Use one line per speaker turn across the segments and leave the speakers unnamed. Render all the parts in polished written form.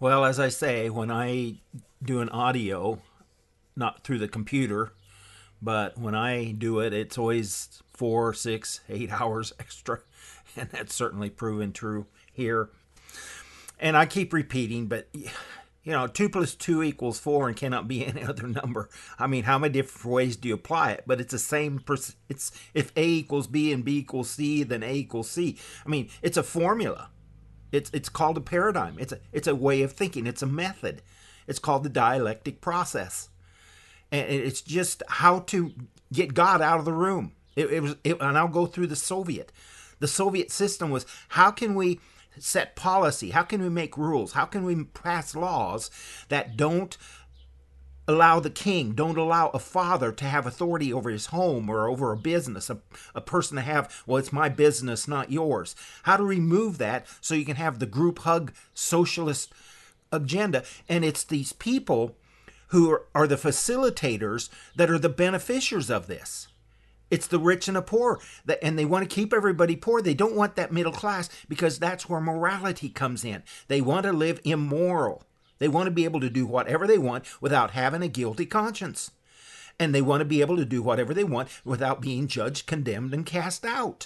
Well, as I say, when I do an audio, not through the computer, but when I do it, it's always 4, 6, 8 hours extra. And that's certainly proven true here. And I keep repeating, but 2 plus 2 equals 4 and cannot be any other number. I mean, how many different ways do you apply it? But it's the same. It's if A equals B and B equals C, then A equals C. I mean, it's a formula. It's called a paradigm. It's a way of thinking. It's a method. It's called the dialectic process, and it's just how to get God out of the room. And I'll go through the Soviet. The Soviet system was, how can we set policy? How can we make rules? How can we pass laws that don't allow the king, don't allow a father to have authority over his home or over a business, a person to have, well, it's my business, not yours. How to remove that so you can have the group hug socialist agenda. And it's these people who are the facilitators that are the beneficiaries of this. It's the rich and the poor, and they want to keep everybody poor. They don't want that middle class because that's where morality comes in. They want to live immoral. They want to be able to do whatever they want without having a guilty conscience. And they want to be able to do whatever they want without being judged, condemned, and cast out.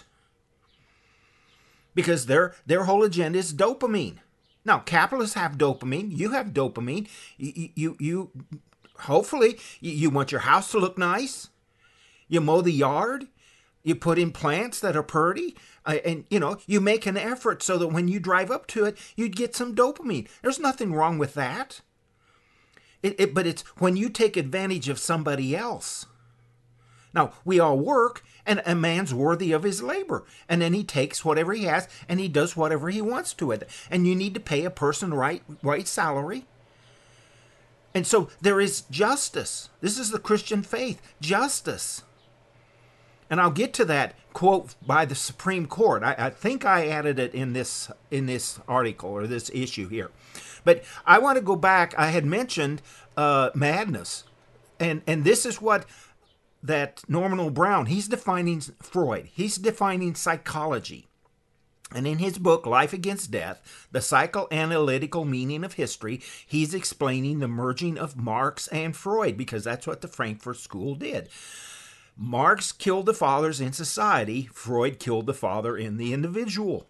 Because their whole agenda is dopamine. Now, capitalists have dopamine. You have dopamine. You hopefully, you want your house to look nice. You mow the yard, you put in plants that are pretty, and you make an effort so that when you drive up to it, you'd get some dopamine. There's nothing wrong with that. But it's when you take advantage of somebody else. Now, we all work, and a man's worthy of his labor. And then he takes whatever he has, and he does whatever he wants to it. And you need to pay a person right salary. And so there is justice. This is the Christian faith, justice. And I'll get to that quote by the Supreme Court. I think I added it in this article or this issue here. But I want to go back. I had mentioned madness. And this is what that Norman Brown, he's defining Freud. He's defining psychology. And in his book, Life Against Death, The Psychoanalytical Meaning of History, he's explaining the merging of Marx and Freud, because that's what the Frankfurt School did. Marx killed the fathers in society. Freud killed the father in the individual.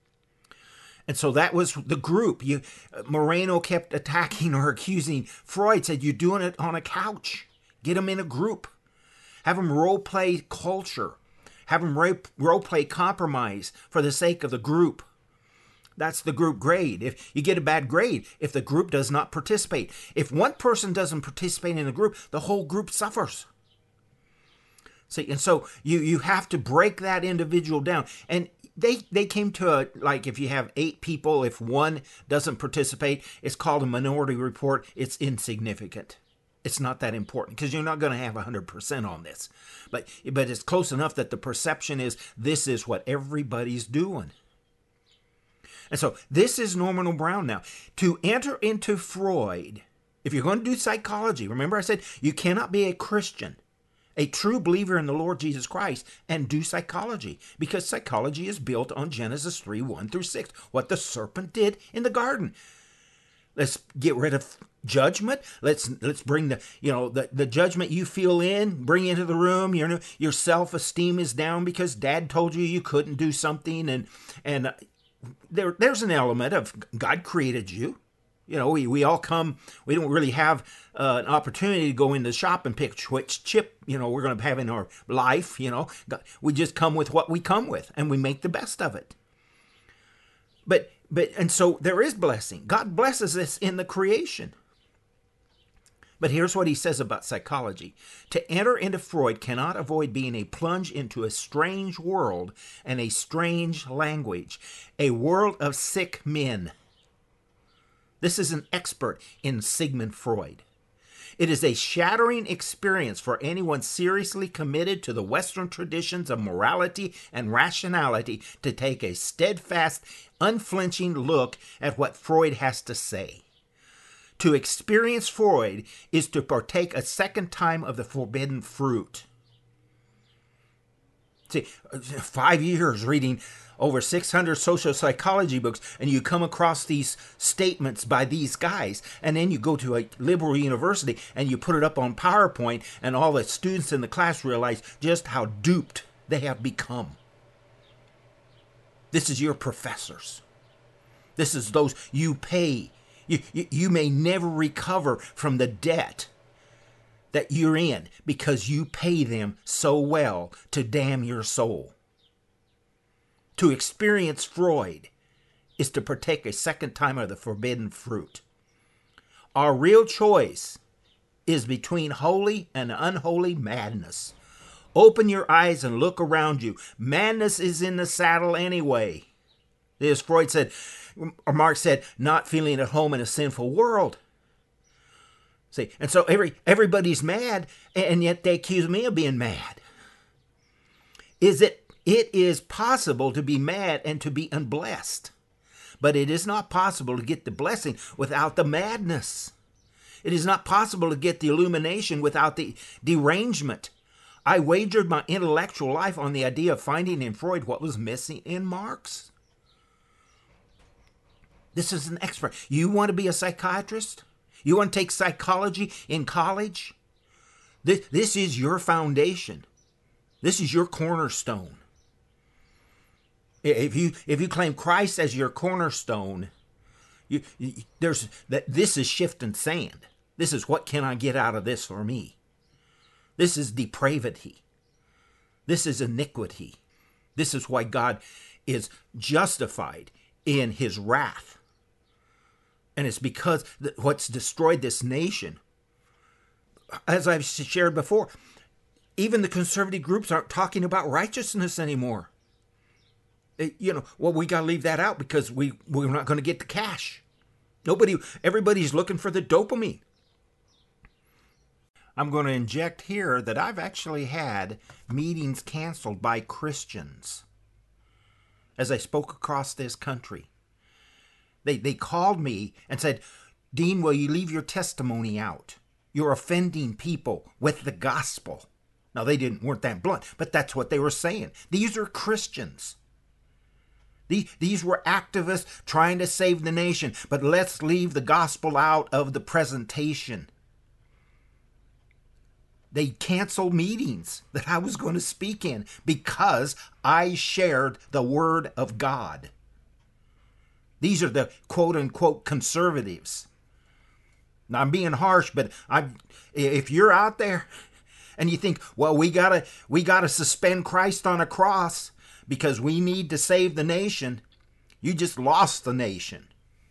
And so that was the group. Moreno kept attacking or accusing Freud, said, you're doing it on a couch. Get them in a group. Have them role-play culture. Have them role-play compromise for the sake of the group. That's the group grade. If you get a bad grade, if the group does not participate. If one person doesn't participate in a group, the whole group suffers. See, and so you have to break that individual down. And they came to if you have 8 people, if one doesn't participate, it's called a minority report. It's insignificant. It's not that important because you're not going to have 100% on this. But it's close enough that the perception is this is what everybody's doing. And so this is Norman Brown now. To enter into Freud, if you're going to do psychology, remember I said you cannot be a Christian, a true believer in the Lord Jesus Christ, and do psychology, because psychology is built on Genesis 3:1-6, what the serpent did in the garden. Let's get rid of judgment. Let's bring the judgment you feel in, bring into the room. Your self-esteem is down because Dad told you couldn't do something, and there's an element of God created you. We all come. We don't really have an opportunity to go in the shop and pick which chip we're going to have in our life. We just come with what we come with, and we make the best of it. And so there is blessing. God blesses us in the creation. But here's what he says about psychology. To enter into Freud cannot avoid being a plunge into a strange world and a strange language, a world of sick men. This is an expert in Sigmund Freud. It is a shattering experience for anyone seriously committed to the Western traditions of morality and rationality to take a steadfast, unflinching look at what Freud has to say. To experience Freud is to partake a second time of the forbidden fruit. See, 5 years reading over 600 social psychology books, and you come across these statements by these guys, and then you go to a liberal university and you put it up on PowerPoint, and all the students in the class realize just how duped they have become. This is your professors. This is those you pay. You may never recover from the debt that you're in because you pay them so well to damn your soul. To experience Freud is to partake a second time of the forbidden fruit. Our real choice is between holy and unholy madness. Open your eyes and look around you. Madness is in the saddle anyway. As Freud said, or Marx said, not feeling at home in a sinful world. See, and so everybody's mad, and yet they accuse me of being mad. It is possible to be mad and to be unblessed, but it is not possible to get the blessing without the madness. It is not possible to get the illumination without the derangement. I wagered my intellectual life on the idea of finding in Freud what was missing in Marx. This is an expert. You want to be a psychiatrist? You want to take psychology in college? This is your foundation. This is your cornerstone. If you claim Christ as your cornerstone, this is shifting sand. This is what can I get out of this for me. This is depravity. This is iniquity. This is why God is justified in his wrath. And it's because what's destroyed this nation, as I've shared before, even the conservative groups aren't talking about righteousness anymore. We got to leave that out because we're not going to get the cash. Everybody's looking for the dopamine. I'm going to inject here that I've actually had meetings canceled by Christians as I spoke across this country. They called me and said, Dean, will you leave your testimony out? You're offending people with the gospel. Now, they weren't that blunt, but that's what they were saying. These are Christians. These were activists trying to save the nation, but let's leave the gospel out of the presentation. They canceled meetings that I was going to speak in because I shared the word of God. These are the quote-unquote conservatives. Now, I'm being harsh, but if you're out there and you think, well, we gotta suspend Christ on a cross because we need to save the nation, you just lost the nation.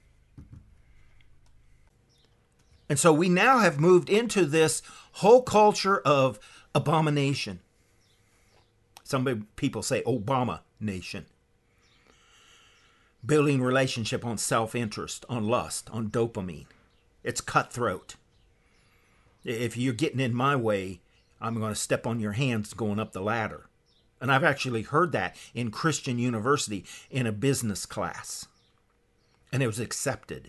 And so we now have moved into this whole culture of abomination. Some people say Obama nation. Building relationship on self-interest, on lust, on dopamine. It's cutthroat. If you're getting in my way, I'm going to step on your hands going up the ladder. And I've actually heard that in Christian university in a business class. And it was accepted.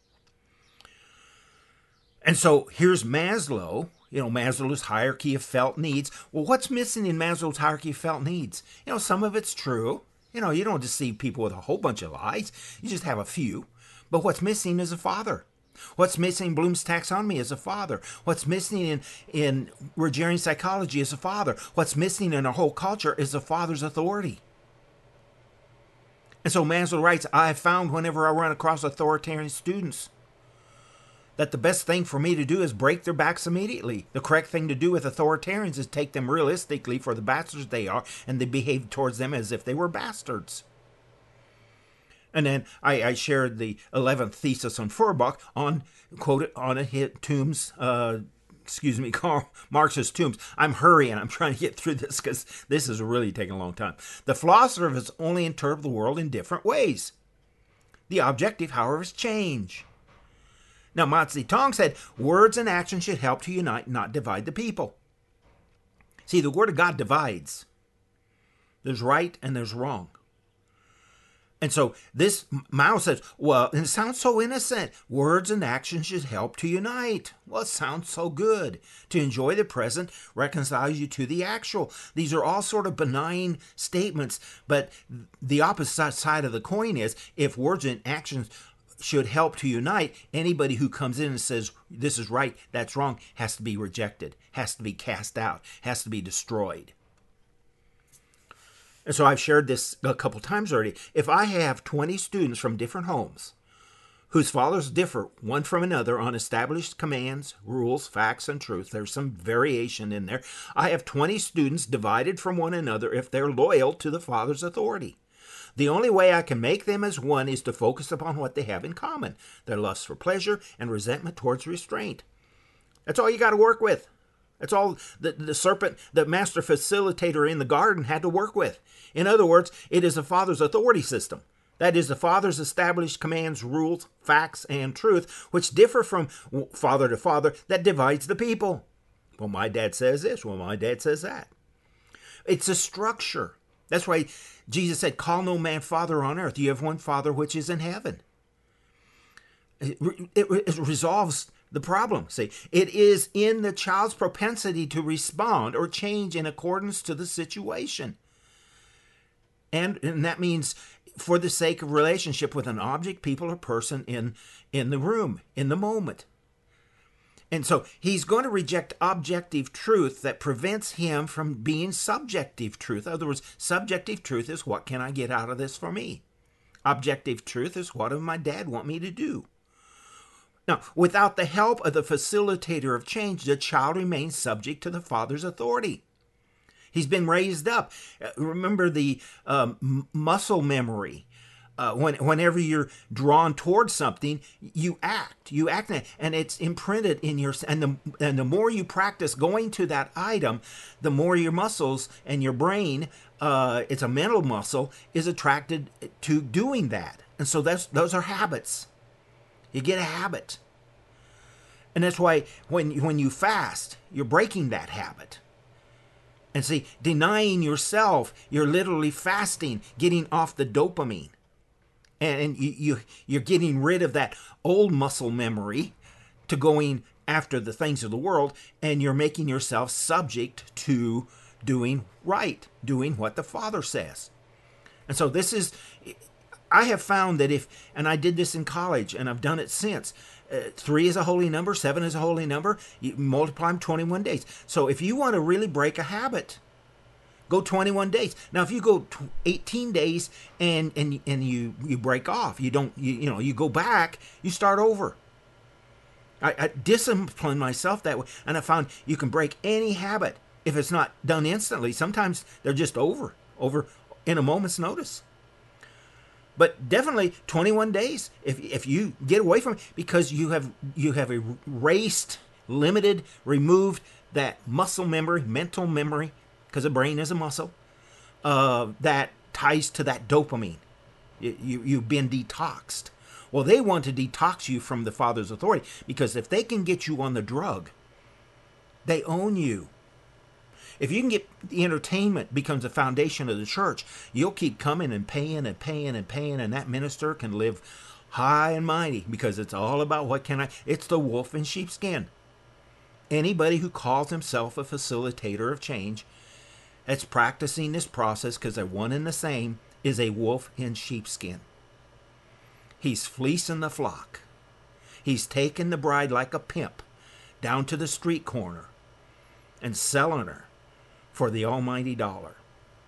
And so here's Maslow. Maslow's hierarchy of felt needs. Well, what's missing in Maslow's hierarchy of felt needs? Some of it's true. You don't deceive people with a whole bunch of lies. You just have a few. But what's missing is a father. What's missing in Bloom's taxonomy is a father. What's missing in Rogerian psychology is a father. What's missing in our whole culture is a father's authority. And so Maslow writes, I have found whenever I run across authoritarian students that the best thing for me to do is break their backs immediately. The correct thing to do with authoritarians is take them realistically for the bastards they are, and they behave towards them as if they were bastards. And then I shared the 11th thesis on Feuerbach quoted on Karl Marx's Tombs. I'm hurrying. I'm trying to get through this because this is really taking a long time. The philosopher has only interpreted the world in different ways. The objective, however, is change. Now, Mao Zedong said, words and actions should help to unite, not divide the people. See, the Word of God divides. There's right and there's wrong. And so this Mao says, well, and it sounds so innocent. Words and actions should help to unite. Well, it sounds so good. To enjoy the present reconciles you to the actual. These are all sort of benign statements, but the opposite side of the coin is if words and actions should help to unite, anybody who comes in and says, this is right, that's wrong, has to be rejected, has to be cast out, has to be destroyed. And so I've shared this a couple times already. If I have 20 students from different homes whose fathers differ one from another on established commands, rules, facts, and truth, there's some variation in there. I have 20 students divided from one another if they're loyal to the father's authority. The only way I can make them as one is to focus upon what they have in common, their lust for pleasure and resentment towards restraint. That's all you got to work with. That's all the serpent, the master facilitator in the garden, had to work with. In other words, it is the Father's authority system. That is the Father's established commands, rules, facts, and truth, which differ from father to father, that divides the people. Well, my dad says this. Well, my dad says that. It's a structure. That's why Jesus said, call no man father on earth. You have one Father which is in heaven. It resolves the problem. See, it is in the child's propensity to respond or change in accordance to the situation. And that means for the sake of relationship with an object, people, or person in the room, in the moment. And so he's going to reject objective truth that prevents him from being subjective truth. In other words, subjective truth is what can I get out of this for me? Objective truth is what does my dad want me to do? Now, without the help of the facilitator of change, the child remains subject to the father's authority. He's been raised up. Remember the muscle memory. Whenever you're drawn towards something, you act, and it's imprinted in your. And the more you practice going to that item, the more your muscles and your brain, it's a mental muscle, is attracted to doing that. And so those are habits. You get a habit. And that's why when you fast, you're breaking that habit. And see, denying yourself, you're literally fasting, getting off the dopamine. And you're getting rid of that old muscle memory to going after the things of the world, and you're making yourself subject to doing right, doing what the Father says. And so this is, I have found that and I did this in college, and I've done it since, 3 is a holy number, 7 is a holy number, you multiply them 21 days. So if you want to really break a habit, go 21 days. Now, if you go 18 days and you break off, you go back, you start over. I discipline myself that way, and I found you can break any habit if it's not done instantly. Sometimes they're just over in a moment's notice. But definitely 21 days if you get away from it, because you have erased, limited, removed that muscle memory, mental memory, because the brain is a muscle, that ties to that dopamine. You've been detoxed. Well, they want to detox you from the Father's authority, because if they can get you on the drug, they own you. If you can get the entertainment becomes the foundation of the church, you'll keep coming and paying, and that minister can live high and mighty, because it's all about it's the wolf in sheepskin. Anybody who calls himself a facilitator of change that's practicing this process, because they're one and the same, is a wolf in sheepskin. He's fleecing the flock. He's taking the bride like a pimp down to the street corner and selling her for the almighty dollar.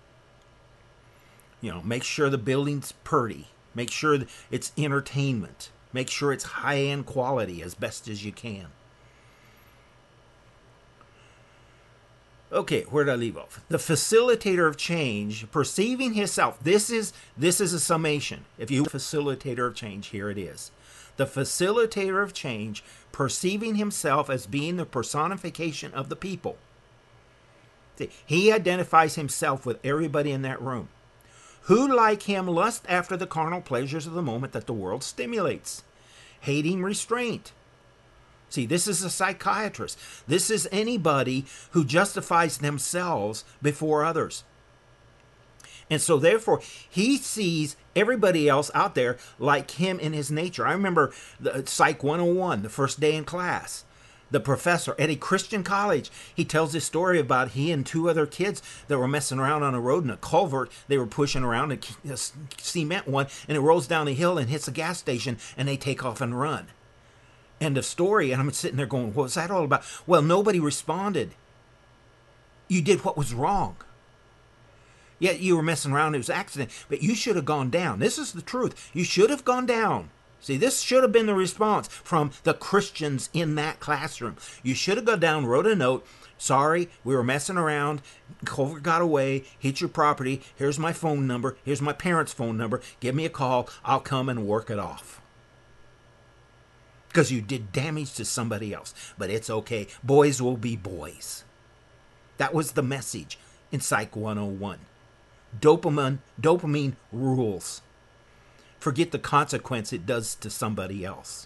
Make sure the building's pretty. Make sure it's entertainment. Make sure it's high-end quality as best as you can. Okay, where did I leave off? The facilitator of change, perceiving himself. This is a summation. If you facilitator of change, here it is. The facilitator of change, perceiving himself as being the personification of the people. See, he identifies himself with everybody in that room, who like him lust after the carnal pleasures of the moment that the world stimulates, hating restraint. See, this is a psychiatrist. This is anybody who justifies themselves before others. And so therefore, he sees everybody else out there like him in his nature. I remember the Psych 101, the first day in class. The professor at a Christian college, he tells this story about he and two other kids that were messing around on a road in a culvert. They were pushing around a cement one, and it rolls down a hill and hits a gas station, and they take off and run. End of story. And I'm sitting there going, what's that all about? Well, nobody responded. You did what was wrong. Yet you were messing around. It was an accident. But you should have gone down. This is the truth. You should have gone down. See, this should have been the response from the Christians in that classroom. You should have gone down, wrote a note. Sorry, we were messing around. Culvert got away, hit your property. Here's my phone number. Here's my parents' phone number. Give me a call. I'll come and work it off. Because you did damage to somebody else. But it's okay. Boys will be boys. That was the message in Psych 101. Dopamine rules. Forget the consequence it does to somebody else.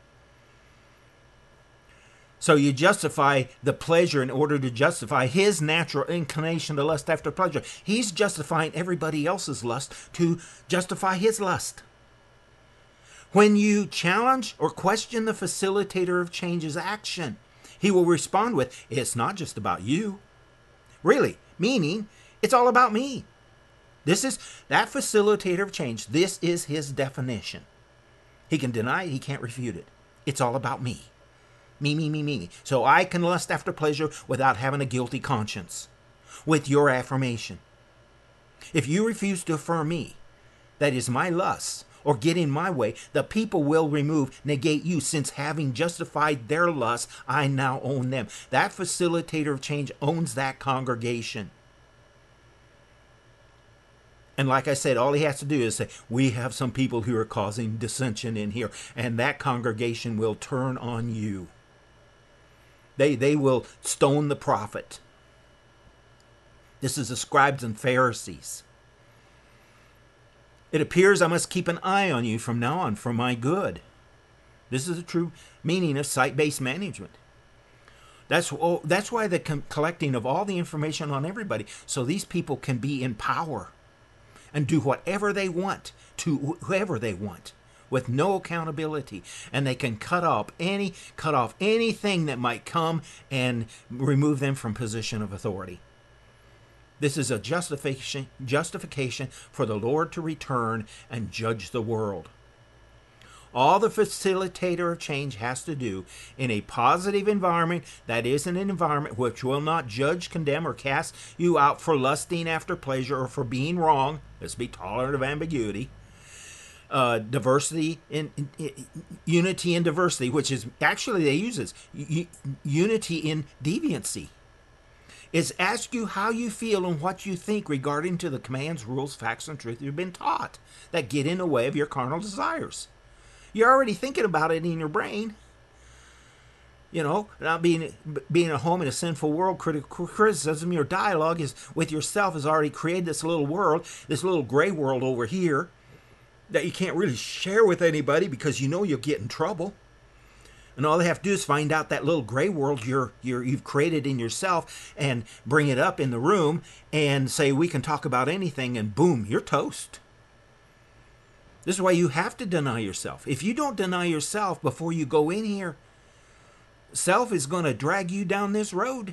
So you justify the pleasure in order to justify his natural inclination to lust after pleasure. He's justifying everybody else's lust to justify his lust. When you challenge or question the facilitator of change's action, he will respond with, it's not just about you. Really, meaning it's all about me. This is that facilitator of change. This is his definition. He can deny it. He can't refute it. It's all about me. Me. So I can lust after pleasure without having a guilty conscience with your affirmation. If you refuse to affirm me, that is my lust, or get in my way, the people will negate you, since having justified their lust, I now own them. That facilitator of change owns that congregation. And like I said, all he has to do is say, we have some people who are causing dissension in here, and that congregation will turn on you. They will stone the prophet. This is the scribes and Pharisees. It appears I must keep an eye on you from now on for my good. This is the true meaning of site-based management. That's why the collecting of all the information on everybody, so these people can be in power and do whatever they want to whoever they want with no accountability, and they can cut off anything that might come and remove them from position of authority. This is a justification for the Lord to return and judge the world. All the facilitator of change has to do in a positive environment, that is an environment which will not judge, condemn, or cast you out for lusting after pleasure or for being wrong. Let's be tolerant of ambiguity. Diversity in unity in diversity, which is actually they use this unity in deviancy. Is ask you how you feel and what you think regarding to the commands, rules, facts, and truth you've been taught that get in the way of your carnal desires. You're already thinking about it in your brain. You know, not being at home in a sinful world, critical criticism, your dialogue is with yourself has already created this little world, this little gray world over here that you can't really share with anybody because you know you'll get in trouble. And all they have to do is find out that little gray world you've created in yourself and bring it up in the room and say, we can talk about anything, and boom, you're toast. This is why you have to deny yourself. If you don't deny yourself before you go in here, self is going to drag you down this road.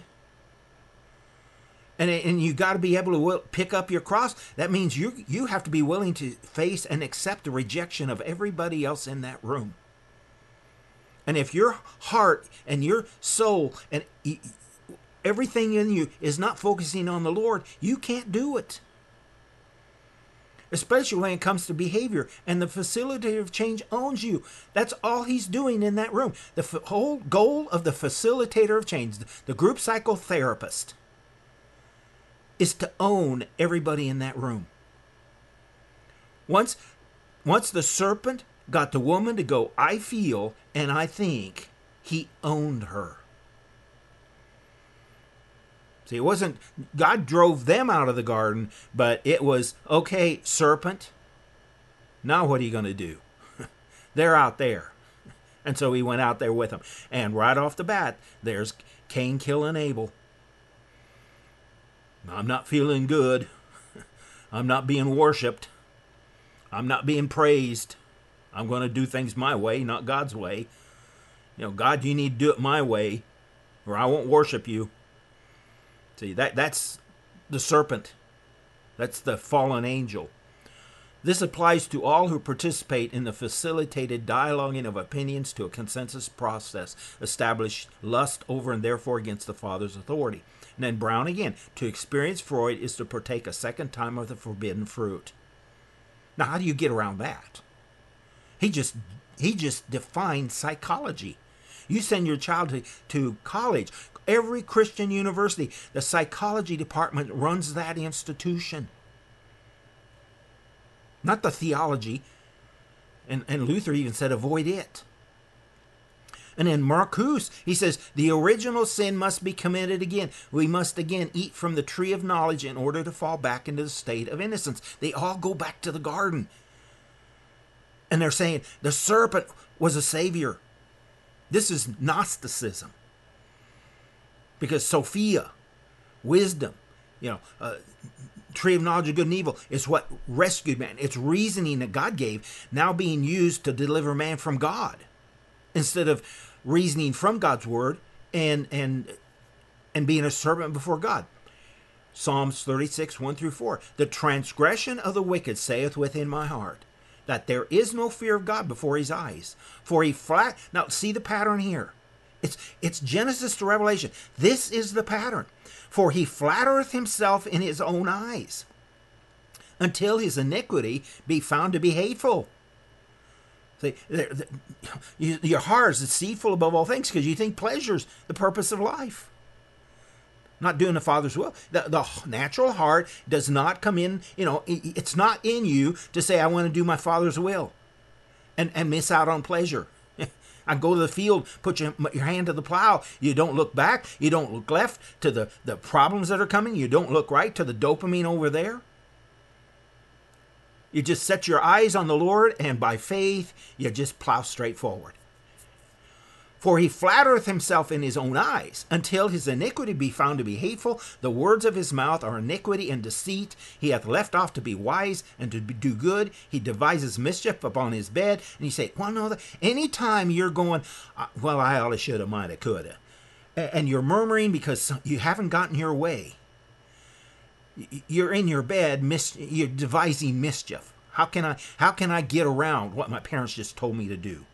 And you got to be able to pick up your cross. That means you have to be willing to face and accept the rejection of everybody else in that room. And if your heart and your soul and everything in you is not focusing on the Lord, you can't do it. Especially when it comes to behavior. And the facilitator of change owns you. That's all he's doing in that room. The whole goal of the facilitator of change, the group psychotherapist, is to own everybody in that room. Once the serpent got the woman to go, I feel and I think, he owned her. See, it wasn't, God drove them out of the garden, but it was, okay, serpent, now what are you going to do? They're out there. And so he went out there with them. And right off the bat, there's Cain killing Abel. I'm not feeling good. I'm not being worshiped. I'm not being praised. I'm going to do things my way, not God's way. God, you need to do it my way, or I won't worship you. See, that's the serpent. That's the fallen angel. This applies to all who participate in the facilitated dialoguing of opinions to a consensus process, establish lust over and therefore against the Father's authority. And then Brown again, to experience Freud is to partake a second time of the forbidden fruit. Now, how do you get around that? He just defined psychology. You send your child to college. Every Christian university, the psychology department runs that institution. Not the theology. And Luther even said avoid it. And then Marcuse, he says, the original sin must be committed again. We must again eat from the tree of knowledge in order to fall back into the state of innocence. They all go back to the garden. And they're saying the serpent was a savior. This is Gnosticism. Because Sophia, wisdom, tree of knowledge of good and evil is what rescued man. It's reasoning that God gave now being used to deliver man from God, instead of reasoning from God's word and being a servant before God. Psalms 36, 1 through 4. The transgression of the wicked saith within my heart, that there is no fear of God before his eyes. For he now see the pattern here. It's Genesis to Revelation. This is the pattern. For he flattereth himself in his own eyes, until his iniquity be found to be hateful. See, your heart is deceitful above all things, because you think pleasure's the purpose of life. Not doing the Father's will. The natural heart does not come in, it's not in you to say, I want to do my Father's will and miss out on pleasure. I go to the field, put your hand to the plow. You don't look back. You don't look left to the problems that are coming. You don't look right to the dopamine over there. You just set your eyes on the Lord, and by faith, you just plow straight forward. For he flattereth himself in his own eyes, until his iniquity be found to be hateful. The words of his mouth are iniquity and deceit. He hath left off to be wise and to do good. He devises mischief upon his bed. And you say, well, no, anytime you're going, well, I oughta, shoulda, mighta, coulda, and you're murmuring because you haven't gotten your way. You're in your bed, you're devising mischief. How can I get around what my parents just told me to do?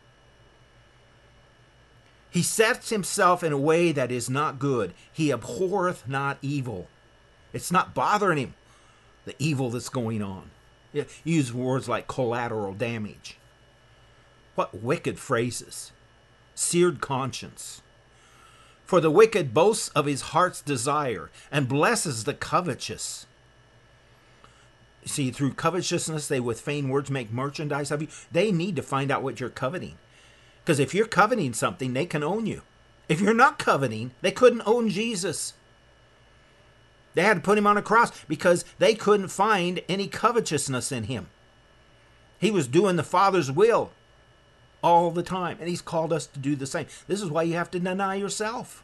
He sets himself in a way that is not good. He abhorreth not evil. It's not bothering him, the evil that's going on. Use words like collateral damage. What wicked phrases. Seared conscience. For the wicked boasts of his heart's desire, and blesses the covetous. See, through covetousness, they with vain words make merchandise of you. They need to find out what you're coveting. Because if you're coveting something, they can own you. If you're not coveting, they couldn't own Jesus. They had to put him on a cross because they couldn't find any covetousness in him. He was doing the Father's will all the time, and he's called us to do the same. This is why you have to deny yourself.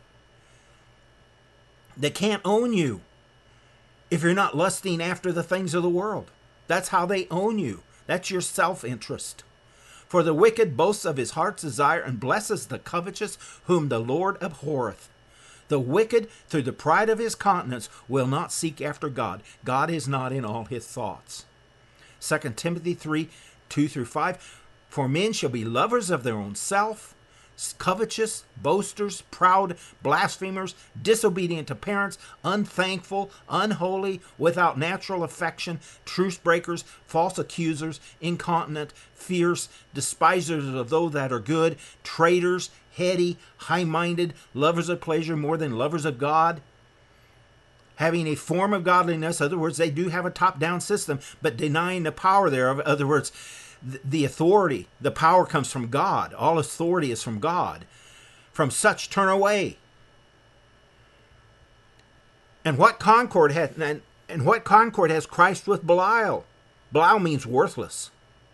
They can't own you if you're not lusting after the things of the world. That's how they own you. That's your self-interest. For the wicked boasts of his heart's desire, and blesses the covetous, whom the Lord abhorreth. The wicked, through the pride of his countenance, will not seek after God. God is not in all his thoughts. 2 Timothy 3, 2 through 5. For men shall be lovers of their own self, covetous, boasters, proud, blasphemers, disobedient to parents, unthankful, unholy, without natural affection, truce breakers, false accusers, incontinent, fierce, despisers of those that are good, traitors, heady, high-minded, lovers of pleasure more than lovers of God, having a form of godliness. In other words, they do have a top-down system, but denying the power thereof. In other words, the authority, the power comes from God. All authority is from God. From such turn away. And what concord has Christ with Belial? Belial means worthless.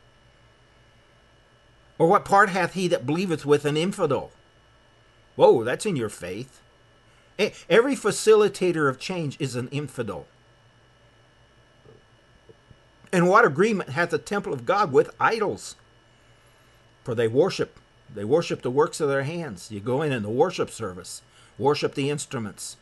Or what part hath he that believeth with an infidel? Whoa, that's in your faith. Every facilitator of change is an infidel. And what agreement hath the temple of God with idols? For they worship the works of their hands. You go in the worship service, worship the instruments.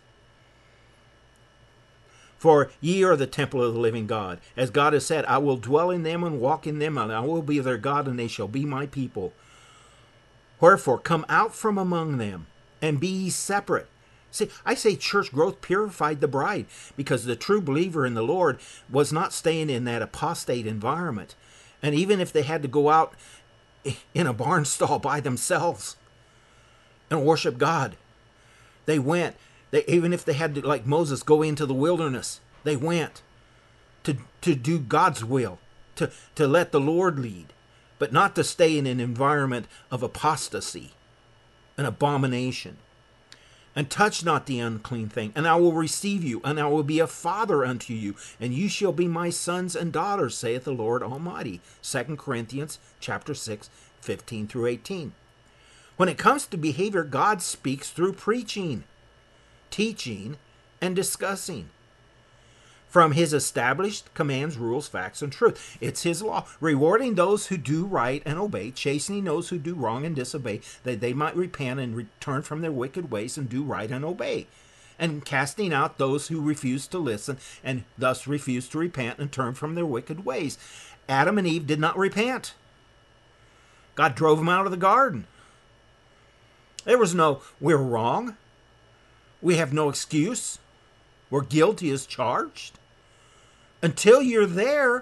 For ye are the temple of the living God. As God has said, I will dwell in them and walk in them, and I will be their God, and they shall be my people. Wherefore, come out from among them, and be ye separate. See, I say church growth purified the bride, because the true believer in the Lord was not staying in that apostate environment. And even if they had to go out in a barn stall by themselves and worship God, they went. Even if they had to, like Moses, go into the wilderness, they went to do God's will, to let the Lord lead, but not to stay in an environment of apostasy, an abomination. And touch not the unclean thing, and I will receive you, and I will be a father unto you, and you shall be my sons and daughters, saith the Lord Almighty. 2 Corinthians chapter 6, 15 through 18. When it comes to behavior, God speaks through preaching, teaching, and discussing. From his established commands, rules, facts, and truth. It's his law, rewarding those who do right and obey, chastening those who do wrong and disobey, that they might repent and return from their wicked ways and do right and obey, and casting out those who refuse to listen and thus refuse to repent and turn from their wicked ways. Adam and Eve did not repent. God drove them out of the garden. There was no, we're wrong. We have no excuse. We're guilty as charged. Until you're there,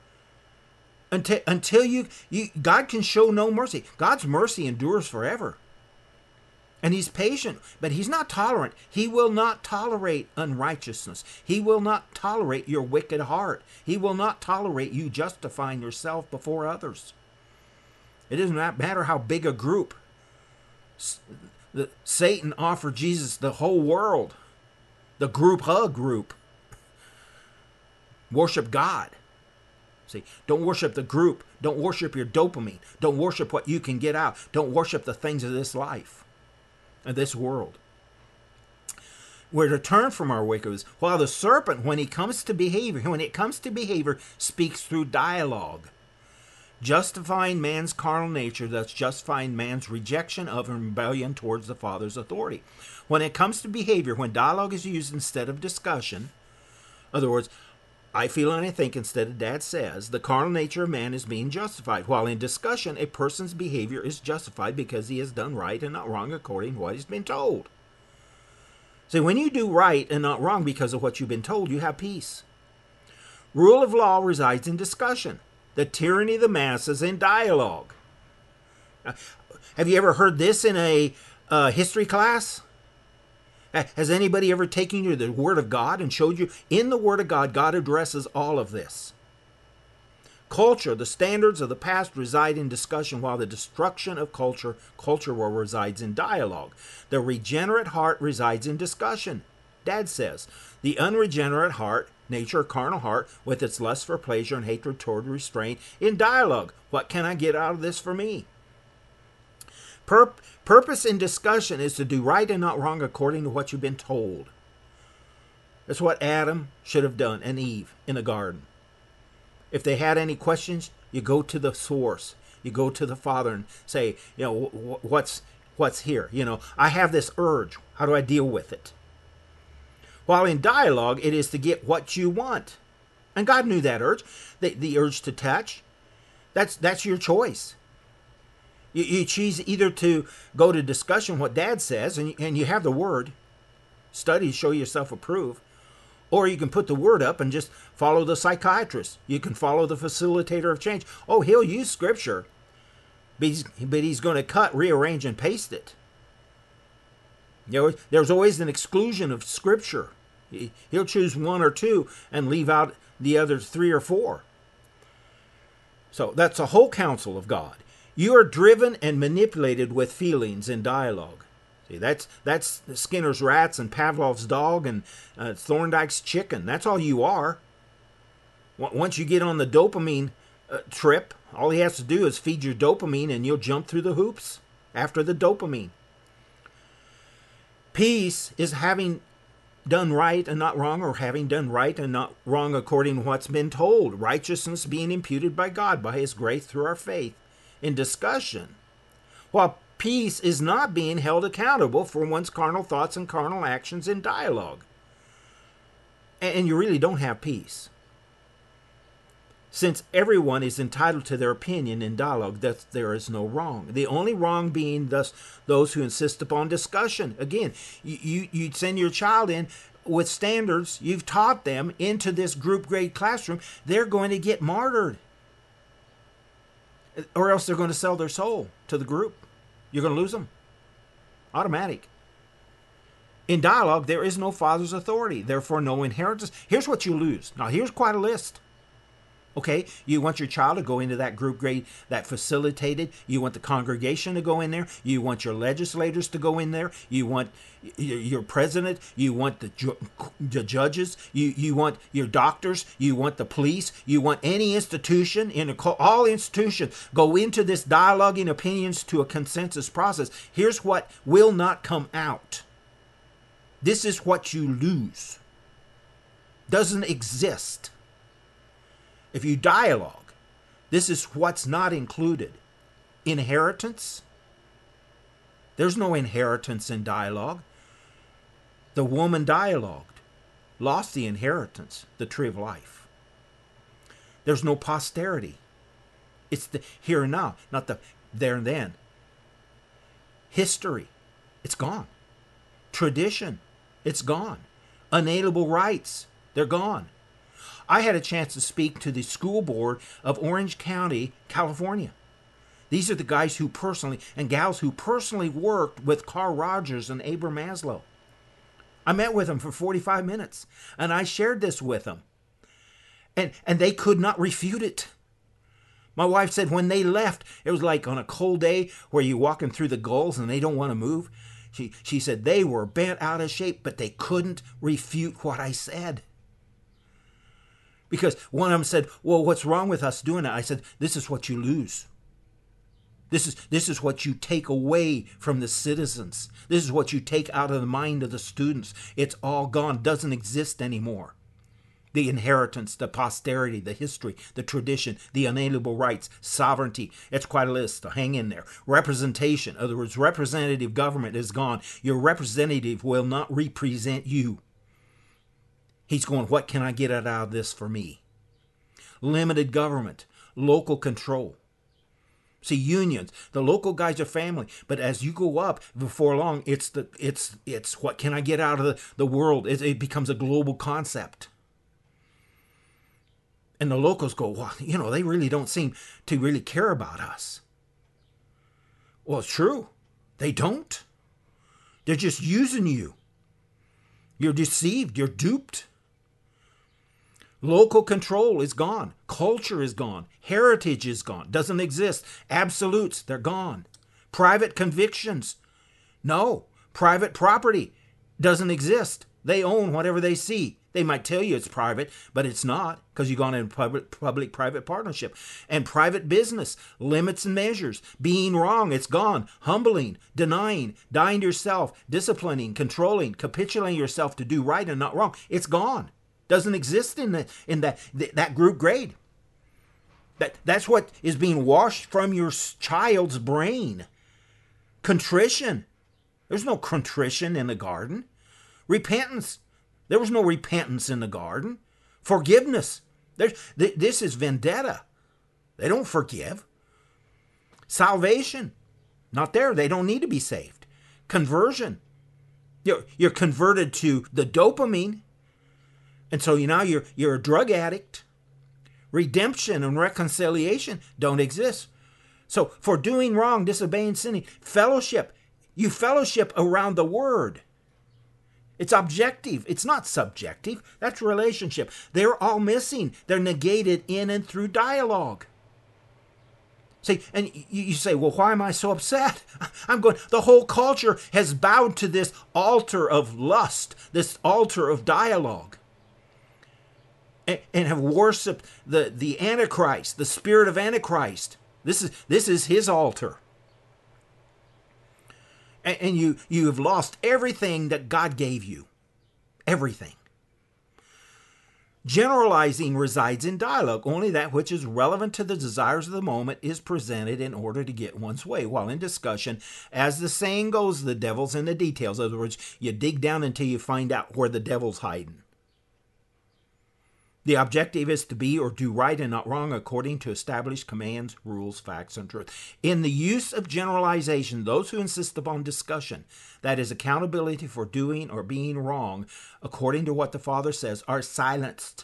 until you God can show no mercy. God's mercy endures forever. And he's patient, but he's not tolerant. He will not tolerate unrighteousness. He will not tolerate your wicked heart. He will not tolerate you justifying yourself before others. It doesn't matter how big a group. Satan offered Jesus the whole world. The group hug group. Worship God. See, don't worship the group. Don't worship your dopamine. Don't worship what you can get out. Don't worship the things of this life and this world. We're to turn from our wickedness. While the serpent, when it comes to behavior, speaks through dialogue. Justifying man's carnal nature, thus justifying man's rejection of and rebellion towards the Father's authority. When it comes to behavior, when dialogue is used instead of discussion, in other words, I feel and I think instead of Dad says, the carnal nature of man is being justified, while in discussion, a person's behavior is justified because he has done right and not wrong according to what he's been told. See, when you do right and not wrong because of what you've been told, you have peace. Rule of law resides in discussion. The tyranny of the masses in dialogue. Have you ever heard this in a history class? Has anybody ever taken you to the Word of God and showed you in the Word of God, God addresses all of this? Culture, the standards of the past reside in discussion, while the destruction of culture resides in dialogue. The regenerate heart resides in discussion. Dad says, the unregenerate heart, nature, carnal heart, with its lust for pleasure and hatred toward restraint, in dialogue. What can I get out of this for me? Purpose in discussion is to do right and not wrong according to what you've been told. That's what Adam should have done and Eve in the garden. If they had any questions, you go to the source. You go to the Father and say, what's here? I have this urge. How do I deal with it? While in dialogue, it is to get what you want. And God knew that urge, the urge to touch. That's your choice. You choose either to go to discussion, what Dad says, and you have the Word. Study, show yourself approved. Or you can put the Word up and just follow the psychiatrist. You can follow the facilitator of change. Oh, he'll use Scripture, but he's going to cut, rearrange, and paste it. There's always an exclusion of Scripture. He'll choose one or two and leave out the other 3 or 4. So that's the whole counsel of God. You are driven and manipulated with feelings in dialogue. See, that's Skinner's rats and Pavlov's dog and Thorndike's chicken. That's all you are. Once you get on the dopamine trip, all he has to do is feed your dopamine and you'll jump through the hoops after the dopamine. Peace is having done right and not wrong, or having done right and not wrong according to what's been told. Righteousness being imputed by God by his grace through our faith in discussion. While peace is not being held accountable for one's carnal thoughts and carnal actions in dialogue. And you really don't have peace. Since everyone is entitled to their opinion in dialogue, that there is no wrong. The only wrong being thus those who insist upon discussion. Again, you send your child in with standards you've taught them into this group grade classroom, they're going to get martyred. Or else they're going to sell their soul to the group. You're going to lose them. Automatic. In dialogue, there is no father's authority, therefore no inheritance. Here's what you lose. Now, here's quite a list. Okay, you want your child to go into that group grade, that facilitated. You want the congregation to go in there. You want your legislators to go in there. You want your president. You want the judges. You want your doctors. You want the police. You want any institution, all institutions go into this dialoguing opinions to a consensus process. Here's what will not come out. This is what you lose. Doesn't exist. If you dialogue, this is what's not included. Inheritance. There's no inheritance in dialogue. The woman dialogued, lost the inheritance, the tree of life. There's no posterity. It's the here and now, not the there and then. History, it's gone. Tradition, it's gone. Unalienable rights, they're gone. I had a chance to speak to the school board of Orange County, California. These are the guys who personally, and gals who personally worked with Carl Rogers and Abraham Maslow. I met with them for 45 minutes, and I shared this with them. And they could not refute it. My wife said when they left, it was like on a cold day where you're walking through the gulls and they don't want to move. She said they were bent out of shape, but they couldn't refute what I said. Because one of them said, well, what's wrong with us doing it? I said, this is what you lose. This is what you take away from the citizens. This is what you take out of the mind of the students. It's all gone. Doesn't exist anymore. The inheritance, the posterity, the history, the tradition, the unalienable rights, sovereignty. It's quite a list. Hang in there. Representation. In other words, representative government is gone. Your representative will not represent you. He's going, what can I get out of this for me? Limited government, local control. See, unions, the local guys are family, but as you go up, before long, it's what can I get out of the world? It becomes a global concept. And the locals go, well, they really don't seem to really care about us. Well, it's true. They don't. They're just using you. You're deceived. You're duped. Local control is gone. Culture is gone. Heritage is gone. Doesn't exist. Absolutes, they're gone. Private convictions. No. Private property doesn't exist. They own whatever they see. They might tell you it's private, but it's not because you've gone in public-private partnership. And private business, limits and measures. Being wrong, it's gone. Humbling, denying, dying to yourself, disciplining, controlling, capitulating yourself to do right and not wrong. It's gone. Doesn't exist in that group grade. That's what is being washed from your child's brain. Contrition. There's no contrition in the garden. Repentance. There was no repentance in the garden. Forgiveness. This is vendetta. They don't forgive. Salvation. Not there. They don't need to be saved. Conversion. You're converted to the dopamine. And so now you're a drug addict. Redemption and reconciliation don't exist. So for doing wrong, disobeying, sinning, fellowship. You fellowship around the word. It's objective. It's not subjective. That's relationship. They're all missing. They're negated in and through dialogue. See, and you say, well, why am I so upset? I'm going, the whole culture has bowed to this altar of lust, this altar of dialogue. And have worshipped the Antichrist, the spirit of Antichrist. This is his altar. And you have lost everything that God gave you. Everything. Generalizing resides in dialogue. Only that which is relevant to the desires of the moment is presented in order to get one's way. While in discussion, as the saying goes, the devil's in the details. In other words, you dig down until you find out where the devil's hiding. The objective is to be or do right and not wrong according to established commands, rules, facts, and truth. In the use of generalization, those who insist upon discussion, that is, accountability for doing or being wrong according to what the Father says, are silenced.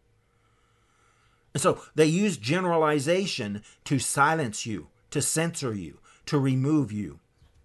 And so they use generalization to silence you, to censor you, to remove you.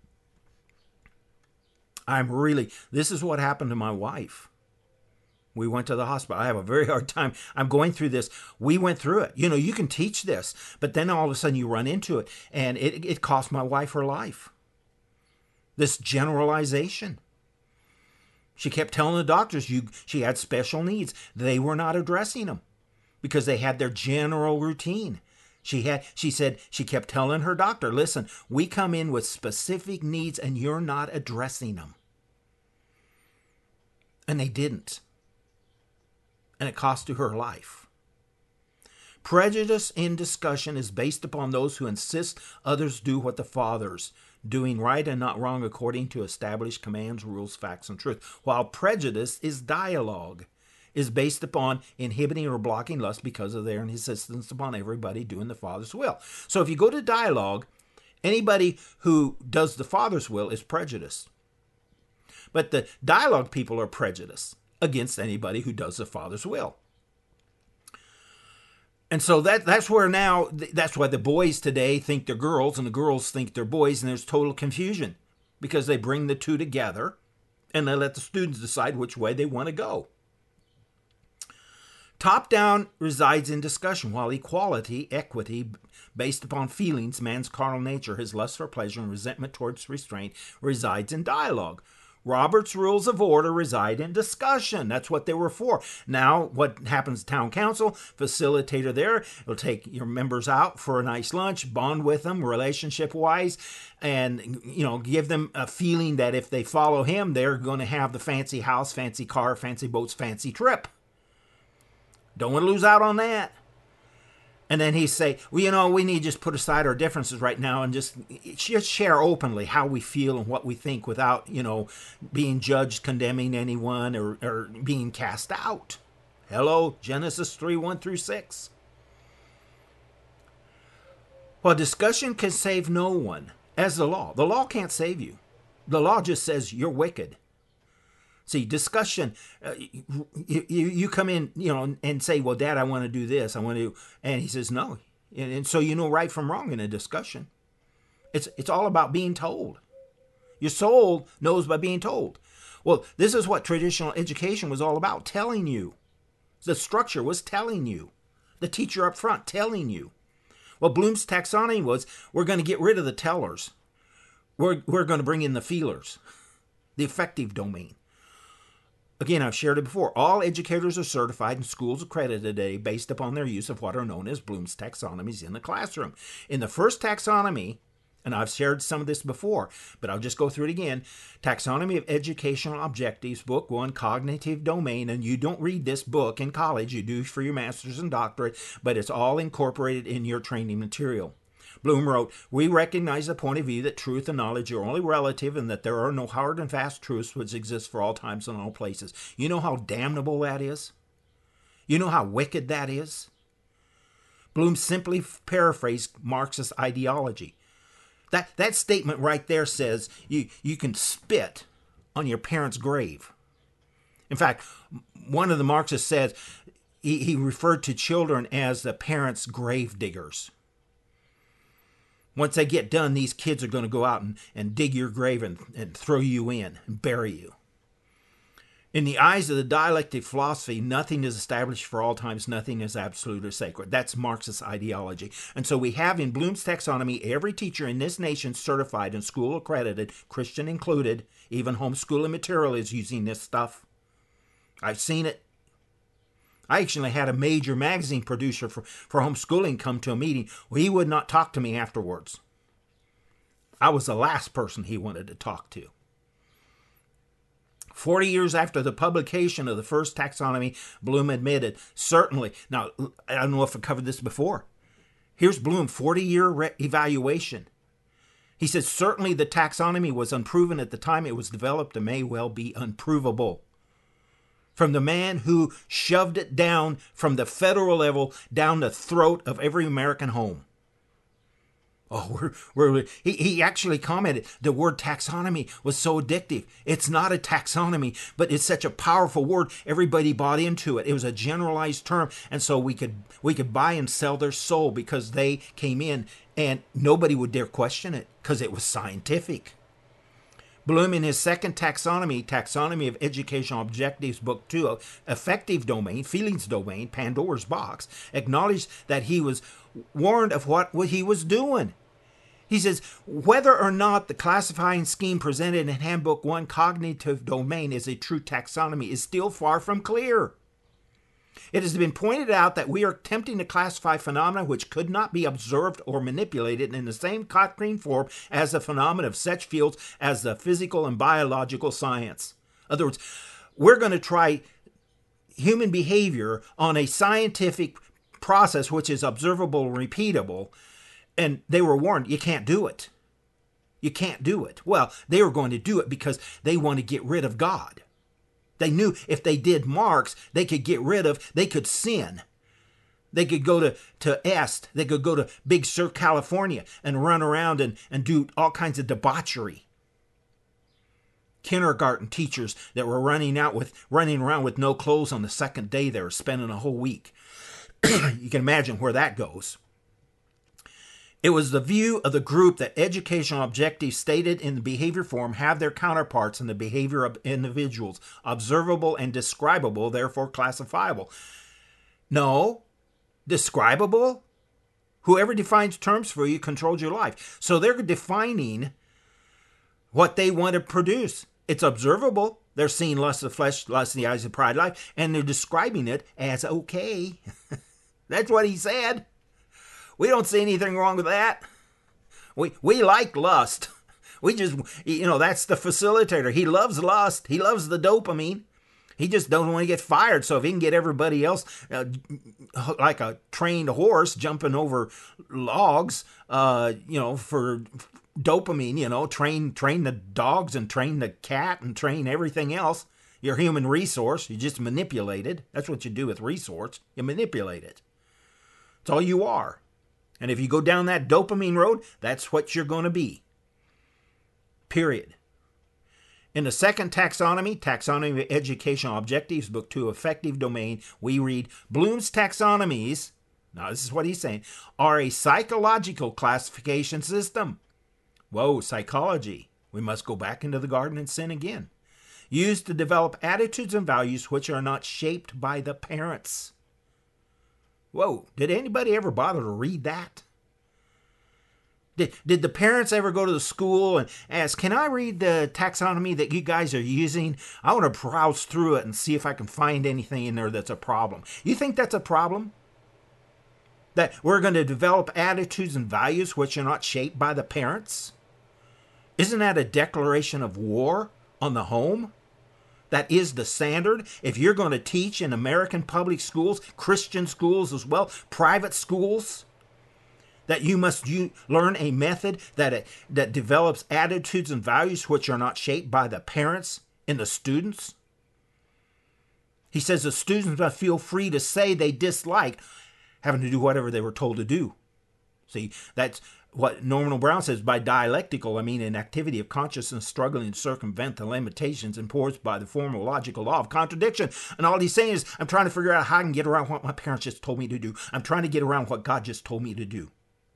This is what happened to my wife. We went to the hospital. I have a very hard time. I'm going through this. We went through it. You know, you can teach this, but then all of a sudden you run into it, and it cost my wife her life. This generalization. She kept telling the doctors she had special needs. They were not addressing them because they had their general routine. She said she kept telling her doctor, listen, we come in with specific needs and you're not addressing them. And they didn't. And it cost her life. Prejudice in discussion is based upon those who insist others do what the Father's doing right and not wrong according to established commands, rules, facts, and truth. While prejudice is dialogue, is based upon inhibiting or blocking lust because of their insistence upon everybody doing the Father's will. So if you go to dialogue, anybody who does the Father's will is prejudiced. But the dialogue people are prejudiced against anybody who does the Father's will. And so that's where now, that's why the boys today think they're girls and the girls think they're boys, and there's total confusion because they bring the two together and they let the students decide which way they want to go. Top-down resides in discussion, while equity, based upon feelings, man's carnal nature, his lust for pleasure and resentment towards restraint, resides in dialogue. Robert's rules of order reside in discussion. That's what they were for. Now, what happens, town council, facilitator there, will take your members out for a nice lunch, bond with them relationship-wise, and, give them a feeling that if they follow him, they're going to have the fancy house, fancy car, fancy boats, fancy trip. Don't want to lose out on that. And then he say, well, we need to just put aside our differences right now and just share openly how we feel and what we think without, being judged, condemning anyone, or being cast out. Hello, Genesis 3:1-6. Well, discussion can save no one, as the law. The law can't save you. The law just says you're wicked. See, discussion, you come in, and say, well, Dad, I want to do this. And he says, no. And so you know right from wrong in a discussion. It's all about being told. Your soul knows by being told. Well, this is what traditional education was all about, telling you. The structure was telling you. The teacher up front telling you. Well, Bloom's taxonomy was, we're going to get rid of the tellers. We're going to bring in the feelers, the affective domain. Again, I've shared it before. All educators are certified and schools accredited today based upon their use of what are known as Bloom's taxonomies in the classroom. In the first taxonomy, and I've shared some of this before, but I'll just go through it again. Taxonomy of Educational Objectives, Book 1, Cognitive Domain, and you don't read this book in college. You do for your master's and doctorate, but it's all incorporated in your training material. Bloom wrote, we recognize the point of view that truth and knowledge are only relative and that there are no hard and fast truths which exist for all times and all places. You know how damnable that is? You know how wicked that is? Bloom simply paraphrased Marxist ideology. That statement right there says you can spit on your parents' grave. In fact, one of the Marxists said he referred to children as the parents' grave diggers. Once they get done, these kids are going to go out and dig your grave and throw you in and bury you. In the eyes of the dialectic philosophy, nothing is established for all times, nothing is absolute or sacred. That's Marxist ideology. And so we have in Bloom's taxonomy every teacher in this nation certified and school accredited, Christian included, even homeschooling material is using this stuff. I've seen it. I actually had a major magazine producer for homeschooling come to a meeting. Well, he would not talk to me afterwards. I was the last person he wanted to talk to. 40 years after the publication of the first taxonomy, Bloom admitted, certainly. Now, I don't know if I covered this before. Here's Bloom, 40-year evaluation. He says, certainly the taxonomy was unproven at the time it was developed and may well be unprovable. From the man who shoved it down from the federal level down the throat of every American home. Oh, he actually commented the word taxonomy was so addictive. It's not a taxonomy, but it's such a powerful word. Everybody bought into it. It was a generalized term, and so we could buy and sell their soul because they came in, and nobody would dare question it because it was scientific. Bloom, in his second Taxonomy of Educational Objectives, Book 2, Affective Domain, Feelings Domain, Pandora's Box, acknowledged that he was warned of what he was doing. He says, whether or not the classifying scheme presented in Handbook 1, Cognitive Domain, is a true taxonomy is still far from clear. It has been pointed out that we are attempting to classify phenomena which could not be observed or manipulated in the same concrete form as the phenomena of such fields as the physical and biological science. In other words, we're going to try human behavior on a scientific process which is observable and repeatable, and they were warned, you can't do it. You can't do it. Well, they were going to do it because they want to get rid of God. They knew if they did Marx, they could sin. They could go to Est. They could go to Big Sur, California, and run around and do all kinds of debauchery. Kindergarten teachers that were running around with no clothes on the second day they were spending a whole week. You can imagine where that goes. It was the view of the group that educational objectives stated in the behavior form have their counterparts in the behavior of individuals, observable and describable, therefore classifiable. No, describable? Whoever defines terms for you controls your life. So they're defining what they want to produce. It's observable. They're seeing lust of the flesh, lust of the eyes, and pride of life, and they're describing it as okay. That's what he said. We don't see anything wrong with that. We like lust. We just, that's the facilitator. He loves lust. He loves the dopamine. He just doesn't want to get fired. So if he can get everybody else like a trained horse jumping over logs, for dopamine, train the dogs and train the cat and train everything else. Your human resource, you just manipulate it. That's what you do with resource. You manipulate it. It's all you are. And if you go down that dopamine road, that's what you're going to be. Period. In the second Taxonomy of Educational Objectives, Book 2, Affective Domain, we read, Bloom's taxonomies, now this is what he's saying, are a psychological classification system. Whoa, psychology. We must go back into the garden and sin again. Used to develop attitudes and values which are not shaped by the parents. Whoa, did anybody ever bother to read that? Did the parents ever go to the school and ask, can I read the taxonomy that you guys are using? I want to browse through it and see if I can find anything in there that's a problem. You think that's a problem? That we're going to develop attitudes and values which are not shaped by the parents? Isn't that a declaration of war on the home? That is the standard. If you're going to teach in American public schools, Christian schools as well, private schools, that you must learn a method that develops attitudes and values which are not shaped by the parents and the students. He says the students must feel free to say they dislike having to do whatever they were told to do. See, that's what Norman Brown says by dialectical, an activity of consciousness struggling to circumvent the limitations imposed by the formal logical law of contradiction. And all he's saying is, I'm trying to figure out how I can get around what my parents just told me to do. I'm trying to get around what God just told me to do.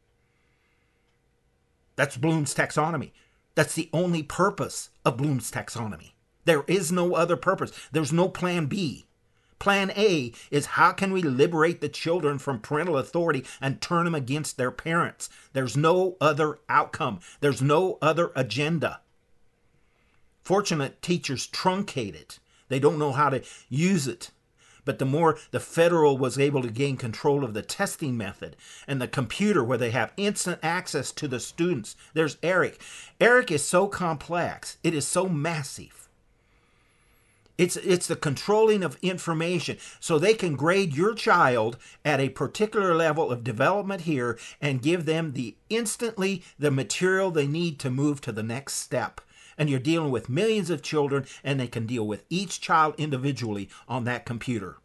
That's Bloom's taxonomy. That's the only purpose of Bloom's taxonomy. There is no other purpose. There's no plan B. Plan A is how can we liberate the children from parental authority and turn them against their parents. There's no other outcome. There's no other agenda. Fortunate teachers truncate it. They don't know how to use it. But the more the federal was able to gain control of the testing method and the computer where they have instant access to the students. There's ERIC. ERIC is so complex. It is so massive It's the controlling of information so they can grade your child at a particular level of development here and give them instantly the material they need to move to the next step. And you're dealing with millions of children, and they can deal with each child individually on that computer.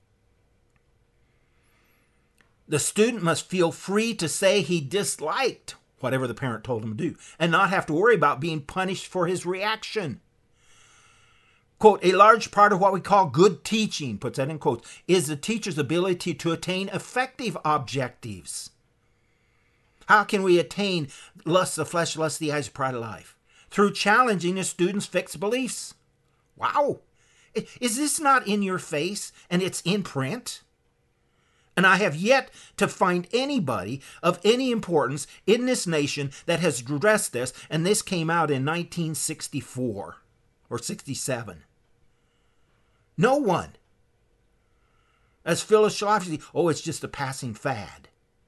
The student must feel free to say he disliked whatever the parent told him to do and not have to worry about being punished for his reaction. Quote, a large part of what we call good teaching, puts that in quotes, is the teacher's ability to attain effective objectives. How can we attain lust of the flesh, lust of the eyes, pride of life? Through challenging a student's fixed beliefs. Wow. Is this not in your face and it's in print? And I have yet to find anybody of any importance in this nation that has addressed this, and this came out in 1964 or 67. No one. As Phyllis Schlafly, it's just a passing fad.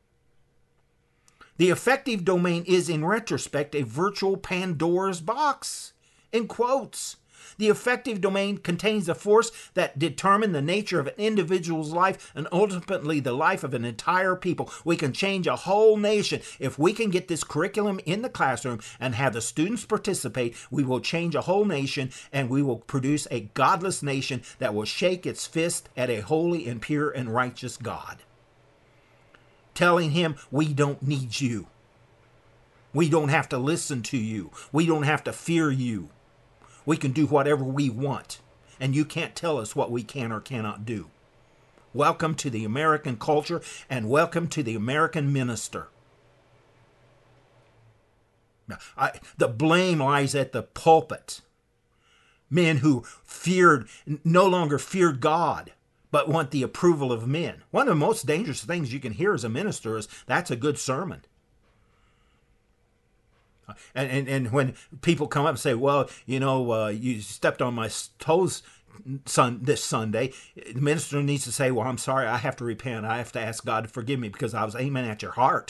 The affective domain is, in retrospect, a virtual Pandora's box. In quotes. The affective domain contains the force that determines the nature of an individual's life and ultimately the life of an entire people. We can change a whole nation. If we can get this curriculum in the classroom and have the students participate, we will change a whole nation, and we will produce a godless nation that will shake its fist at a holy and pure and righteous God, telling him, we don't need you. We don't have to listen to you. We don't have to fear you. We can do whatever we want, and you can't tell us what we can or cannot do. Welcome to the American culture, and welcome to the American minister. The blame lies at the pulpit. Men who no longer feared God, but want the approval of men. One of the most dangerous things you can hear as a minister is, that's a good sermon. And when people come up and say, well, you stepped on my toes this Sunday, the minister needs to say, well, I'm sorry, I have to repent. I have to ask God to forgive me because I was aiming at your heart.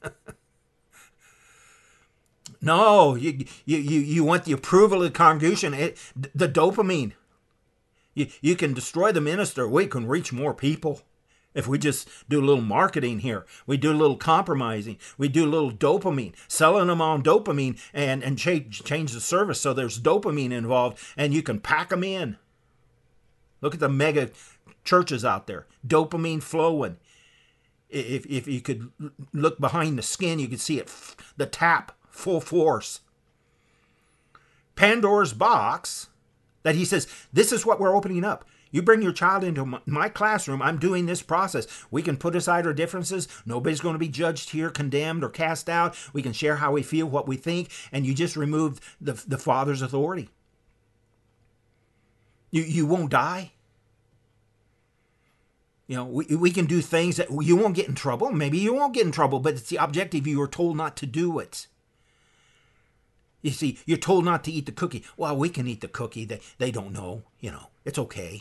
No, you want the approval of the congregation, the dopamine. You can destroy the minister. We can reach more people. If we just do a little marketing here, we do a little compromising, we do a little dopamine, selling them on dopamine and change the service so there's dopamine involved and you can pack them in. Look at the mega churches out there, dopamine flowing. If you could look behind the skin, you could see it, the tap, full force. Pandora's box, that he says, this is what we're opening up. You bring your child into my classroom, I'm doing this process. We can put aside our differences. Nobody's going to be judged here, condemned, or cast out. We can share how we feel, what we think, and you just remove the Father's authority. You won't die. We can do things that you won't get in trouble. Maybe you won't get in trouble, but it's the objective. You were told not to do it. You see, you're told not to eat the cookie. Well, we can eat the cookie. They don't know. It's okay.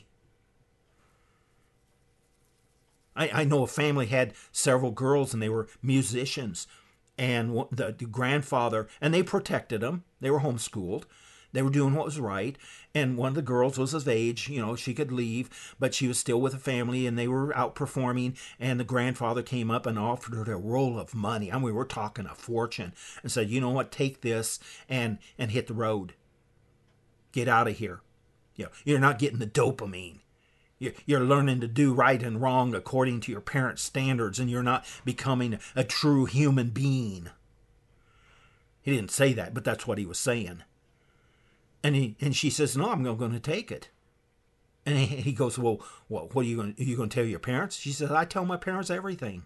I know a family had several girls and they were musicians, and the grandfather, and they protected them. They were homeschooled. They were doing what was right, and one of the girls was of age. She could leave, but she was still with the family, and they were out performing, and the grandfather came up and offered her a roll of money. I mean, we're talking a fortune, and said, you know what, take this and hit the road. Get out of here. You're not getting the dopamine. You're learning to do right and wrong according to your parents' standards, and you're not becoming a true human being. He didn't say that, but that's what he was saying. And she says, no, I'm going to take it. And he goes, well, what are you going to tell your parents? She says, I tell my parents everything.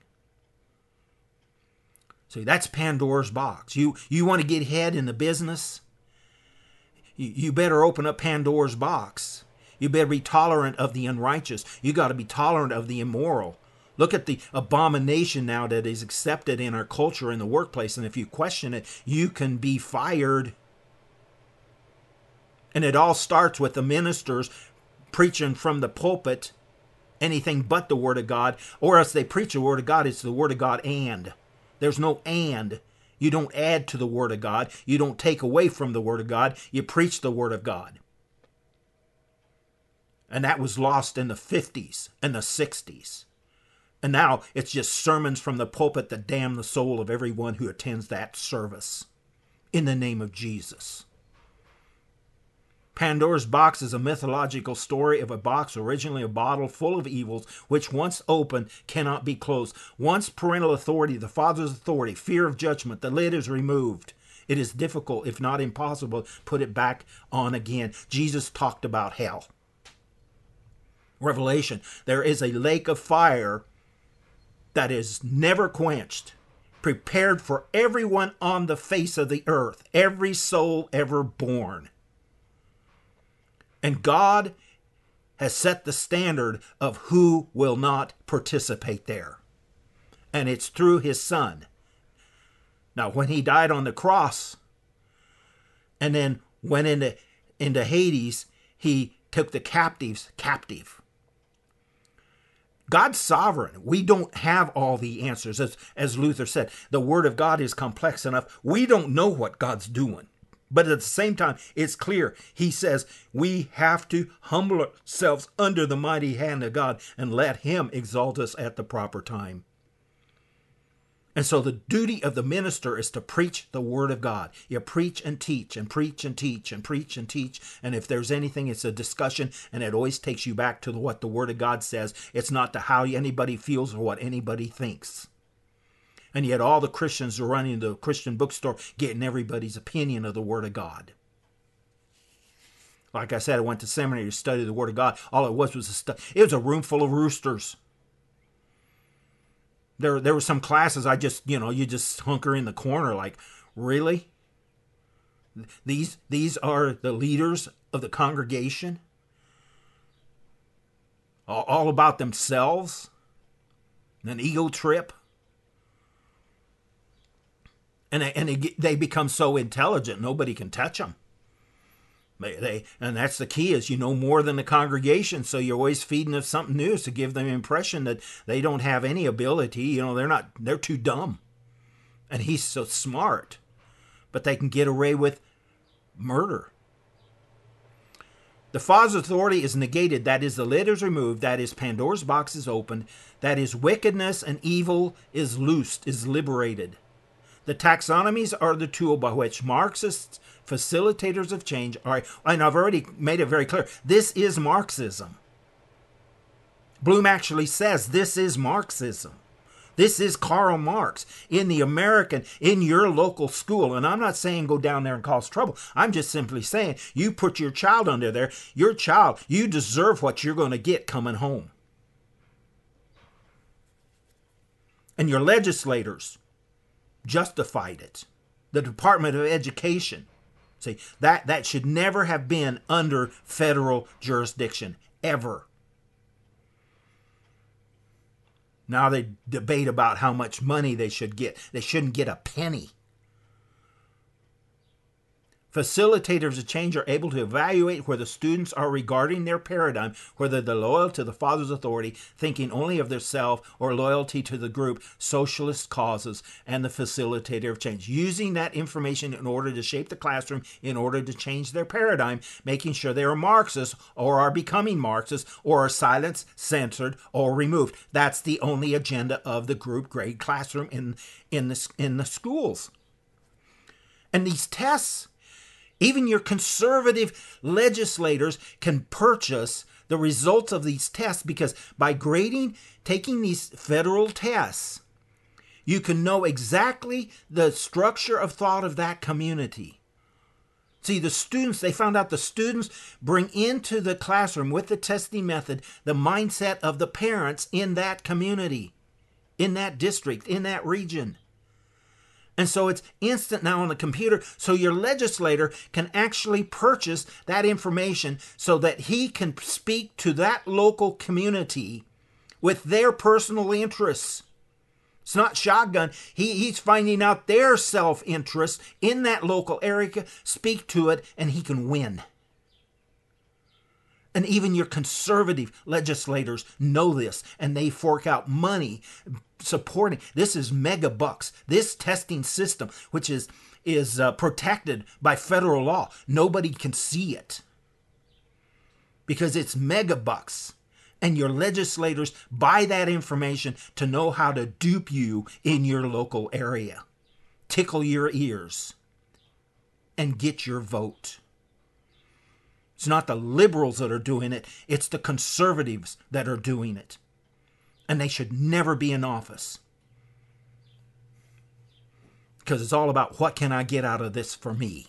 See, that's Pandora's box. You want to get ahead in the business? You better open up Pandora's box. You better be tolerant of the unrighteous. You got to be tolerant of the immoral. Look at the abomination now that is accepted in our culture in the workplace. And if you question it, you can be fired. And it all starts with the ministers preaching from the pulpit anything but the Word of God. Or else they preach the Word of God. It's the Word of God and. There's no and. You don't add to the Word of God. You don't take away from the Word of God. You preach the Word of God. And that was lost in the 50s and the 60s. And now it's just sermons from the pulpit that damn the soul of everyone who attends that service. In the name of Jesus. Pandora's box is a mythological story of a box, originally a bottle full of evils, which once opened cannot be closed. Once parental authority, the Father's authority, fear of judgment, the lid is removed. It is difficult, if not impossible, to put it back on again. Jesus talked about hell. Revelation, there is a lake of fire that is never quenched, prepared for everyone on the face of the earth, every soul ever born. And God has set the standard of who will not participate there. And it's through his Son. Now, when he died on the cross and then went into Hades, he took the captives captive. God's sovereign. We don't have all the answers. As Luther said, the Word of God is complex enough. We don't know what God's doing. But at the same time, it's clear. He says we have to humble ourselves under the mighty hand of God and let him exalt us at the proper time. And so the duty of the minister is to preach the Word of God. You preach and teach and preach and teach and preach and teach. And if there's anything, it's a discussion, and it always takes you back to what the Word of God says. It's not to how anybody feels or what anybody thinks. And yet all the Christians are running to the Christian bookstore getting everybody's opinion of the Word of God. Like I said, I went to seminary to study the Word of God. All it was it was a room full of roosters. There were some classes I just, you just hunker in the corner like, really? These are the leaders of the congregation? All about themselves? An ego trip? And they become so intelligent, nobody can touch them. And that's the key, is you know more than the congregation, so you're always feeding them something new to give them the impression that they don't have any ability. They're too dumb. And he's so smart. But they can get away with murder. The Father's authority is negated, that is, the lid is removed, that is, Pandora's box is opened, that is, wickedness and evil is loosed, is liberated. The taxonomies are the tool by which Marxists, facilitators of change, are, and I've already made it very clear, this is Marxism. Bloom actually says this is Marxism. This is Karl Marx in your local school. And I'm not saying go down there and cause trouble. I'm just simply saying you put your child under there. Your child, you deserve what you're going to get coming home. And your legislators justified it. The Department of Education. See, that should never have been under federal jurisdiction, ever. Now they debate about how much money they should get. They shouldn't get a penny. Facilitators of change are able to evaluate where the students are regarding their paradigm, whether they're loyal to the Father's authority, thinking only of their self, or loyalty to the group, socialist causes, and the facilitator of change. Using that information in order to shape the classroom, in order to change their paradigm, making sure they are Marxists, or are becoming Marxists, or are silenced, censored, or removed. That's the only agenda of the group grade classroom in the schools. And these tests, even your conservative legislators can purchase the results of these tests, because by taking these federal tests, you can know exactly the structure of thought of that community. See, they found out the students bring into the classroom with the testing method the mindset of the parents in that community, in that district, in that region. And so it's instant now on the computer, so your legislator can actually purchase that information so that he can speak to that local community with their personal interests. It's not shotgun. He's finding out their self-interest in that local area, speak to it, and he can win. And even your conservative legislators know this, and they fork out money supporting. This is mega bucks. This testing system, which is protected by federal law, nobody can see it. because it's mega bucks. And your legislators buy that information to know how to dupe you in your local area, tickle your ears, and get your vote. It's not the liberals that are doing it, it's the conservatives that are doing it. And they should never be in office. Because it's all about what can I get out of this for me.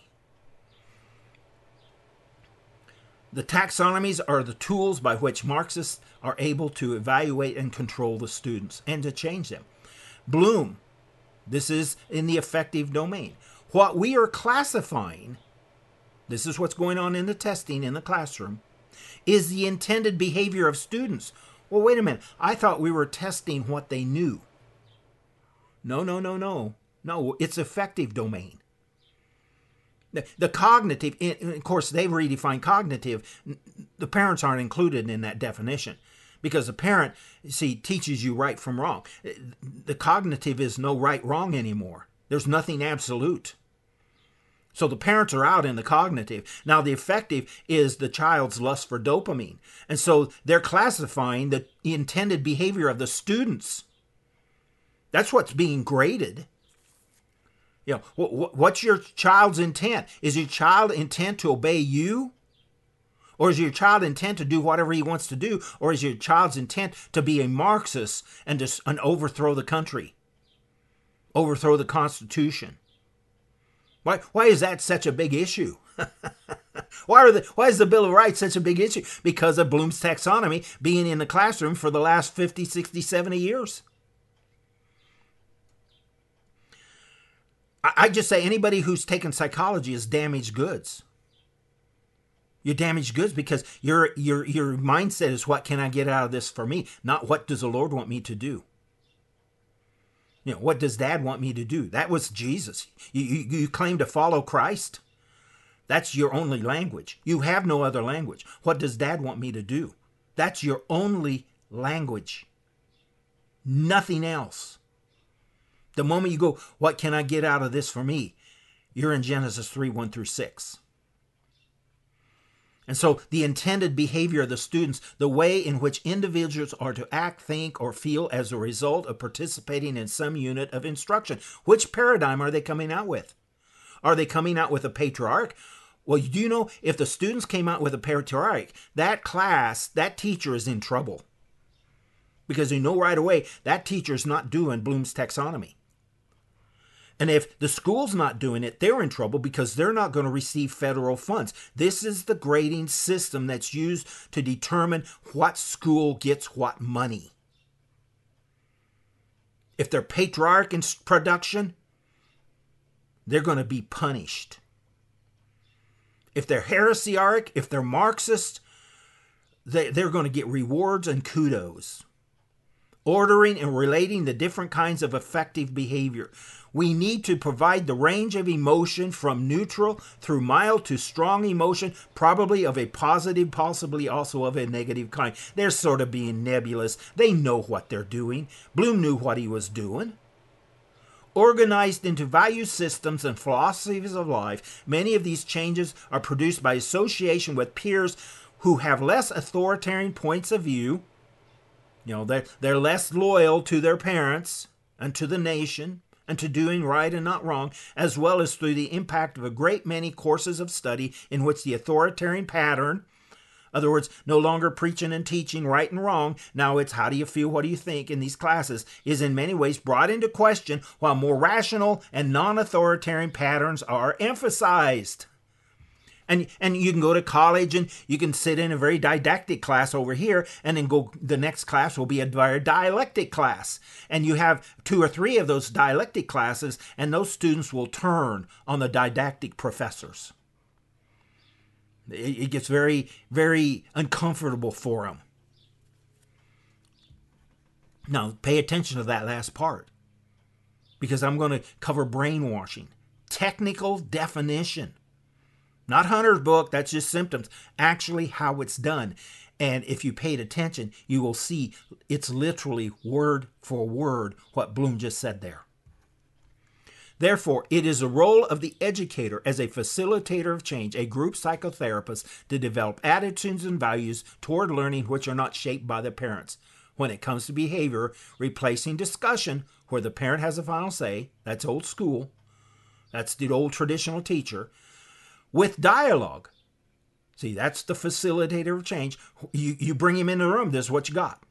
The taxonomies are the tools by which Marxists are able to evaluate and control the students and to change them. Bloom, this is in the affective domain. What we are classifying, this is what's going on in the testing in the classroom, is the intended behavior of students. Well, wait a minute. I thought we were testing what they knew. No. No, it's affective domain. The cognitive, of course, they've redefined cognitive. The parents aren't included in that definition because the parent, teaches you right from wrong. The cognitive is no right, wrong anymore. There's nothing absolute. So the parents are out in the cognitive. Now the affective is the child's lust for dopamine. And so they're classifying the intended behavior of the students. That's what's being graded. What's your child's intent? Is your child intent to obey you? Or is your child intent to do whatever he wants to do? Or is your child's intent to be a Marxist and overthrow the country? Overthrow the Constitution? Why is that such a big issue? Why is the Bill of Rights such a big issue? Because of Bloom's taxonomy being in the classroom for the last 50, 60, 70 years. I just say anybody who's taken psychology is damaged goods. You're damaged goods because your mindset is what can I get out of this for me, not what does the Lord want me to do. What does Dad want me to do? That was Jesus. You claim to follow Christ. That's your only language. You have no other language. What does Dad want me to do? That's your only language. Nothing else. The moment you go, what can I get out of this for me? You're in Genesis 3, 1 through 6. And so the intended behavior of the students, the way in which individuals are to act, think, or feel as a result of participating in some unit of instruction. Which paradigm are they coming out with? Are they coming out with a patriarch? Well, do you know if the students came out with a patriarch, that class, that teacher is in trouble. Because you know right away that teacher's not doing Bloom's taxonomy. And if the school's not doing it, they're in trouble because they're not going to receive federal funds. This is the grading system that's used to determine what school gets what money. If they're patriarch in production, they're going to be punished. If they're heresiarch, if they're Marxist, they're going to get rewards and kudos. Ordering and relating the different kinds of affective behavior. We need to provide the range of emotion from neutral through mild to strong emotion, probably of a positive, possibly also of a negative kind. They're sort of being nebulous. They know what they're doing. Bloom knew what he was doing. Organized into value systems and philosophies of life, many of these changes are produced by association with peers who have less authoritarian points of view. They're less loyal to their parents and to the nation and to doing right and not wrong, as well as through the impact of a great many courses of study in which the authoritarian pattern, in other words, no longer preaching and teaching right and wrong, now it's how do you feel, what do you think in these classes, is in many ways brought into question while more rational and non-authoritarian patterns are emphasized. And you can go to college and you can sit in a very didactic class over here and then the next class will be a very dialectic class. And you have 2 or 3 of those dialectic classes and those students will turn on the didactic professors. It gets very, very uncomfortable for them. Now, pay attention to that last part because I'm going to cover brainwashing. Technical definition. Not Hunter's book, that's just symptoms. Actually how it's done. And if you paid attention, you will see it's literally word for word what Bloom just said there. Therefore, it is the role of the educator as a facilitator of change, a group psychotherapist, to develop attitudes and values toward learning which are not shaped by the parents. When it comes to behavior, replacing discussion, where the parent has a final say, that's old school, that's the old traditional teacher, with dialogue. See, that's the facilitator of change. You bring him in the room, this is what you got.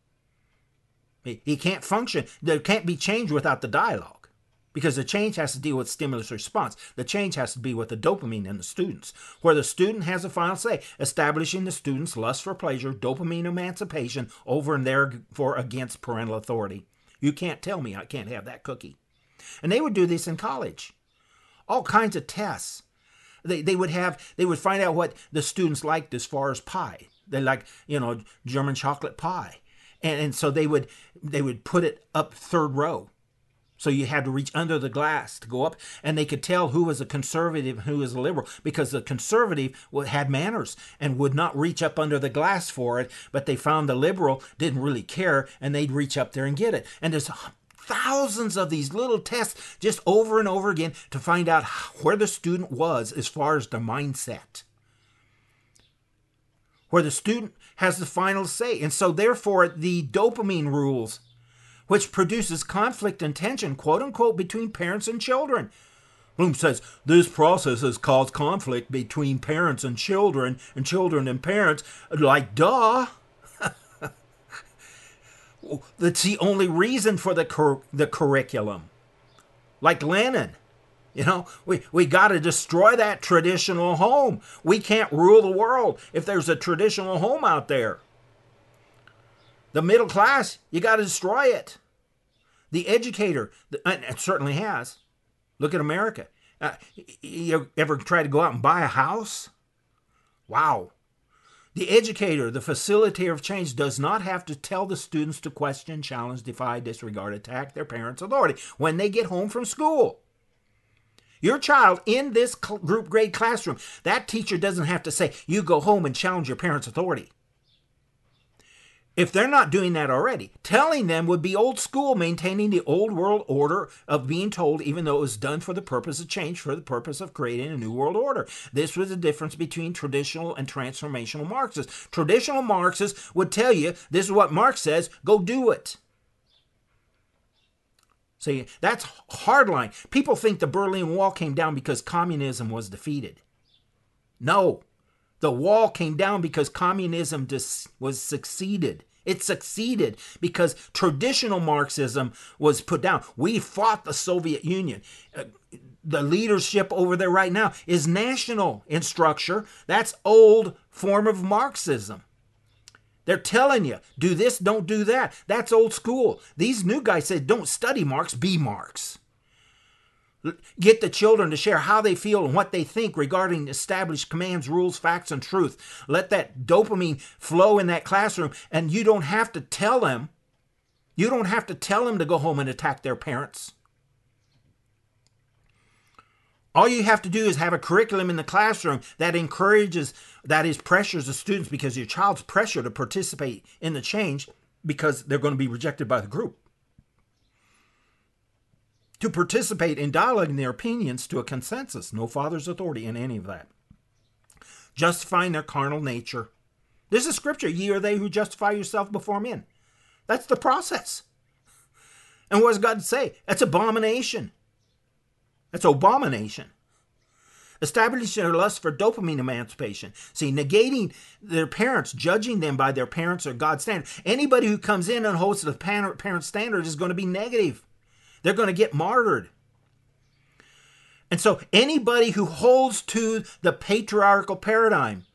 He can't function. There can't be change without the dialogue. Because the change has to deal with stimulus response. The change has to be with the dopamine in the students, where the student has a final say, establishing the student's lust for pleasure, dopamine emancipation over and therefore against parental authority. You can't tell me I can't have that cookie. And they would do this in college. All kinds of tests. They would find out what the students liked as far as pie. They like, German chocolate pie. And so they would put it up third row. So you had to reach under the glass to go up, and they could tell who was a conservative and who was a liberal, because the conservative had manners and would not reach up under the glass for it, but they found the liberal didn't really care, and they'd reach up there and get it. And there's thousands of these little tests just over and over again to find out where the student was as far as their mindset, where the student has the final say. And so therefore the dopamine rules, which produces conflict and tension, quote unquote, between parents and children. Bloom says, this process has caused conflict between parents and children and parents. Like, duh. That's the only reason for the curriculum. Like Lenin. We got to destroy that traditional home. We can't rule the world if there's a traditional home out there. The middle class, you got to destroy it. The educator, and it certainly has. Look at America. You ever try to go out and buy a house? Wow. The educator, the facilitator of change, does not have to tell the students to question, challenge, defy, disregard, attack their parents' authority when they get home from school. Your child in this group grade classroom, that teacher doesn't have to say, you go home and challenge your parents' authority. If they're not doing that already, telling them would be old school, maintaining the old world order of being told, even though it was done for the purpose of change, for the purpose of creating a new world order. This was the difference between traditional and transformational Marxists. Traditional Marxists would tell you, this is what Marx says, go do it. See, that's hardline. People think the Berlin Wall came down because communism was defeated. No. The wall came down because communism was succeeded. It succeeded because traditional Marxism was put down. We fought the Soviet Union. The leadership over there right now is national in structure. That's old form of Marxism. They're telling you, do this, don't do that. That's old school. These new guys said, don't study Marx, be Marx. Get the children to share how they feel and what they think regarding established commands, rules, facts, and truth. Let that dopamine flow in that classroom, and you don't have to tell them. You don't have to tell them to go home and attack their parents. All you have to do is have a curriculum in the classroom that encourages, that is, pressures the students, because your child's pressure to participate in the change because they're going to be rejected by the group, to participate in dialoguing their opinions to a consensus. No father's authority in any of that. Justifying their carnal nature. This is scripture. Ye are they who justify yourself before men. That's the process. And what does God say? That's abomination. That's abomination. Establishing their lust for dopamine emancipation. See, negating their parents, judging them by their parents or God's standard. Anybody who comes in and holds the parent standard is going to be negative. They're going to get martyred. And so anybody who holds to the patriarchal paradigm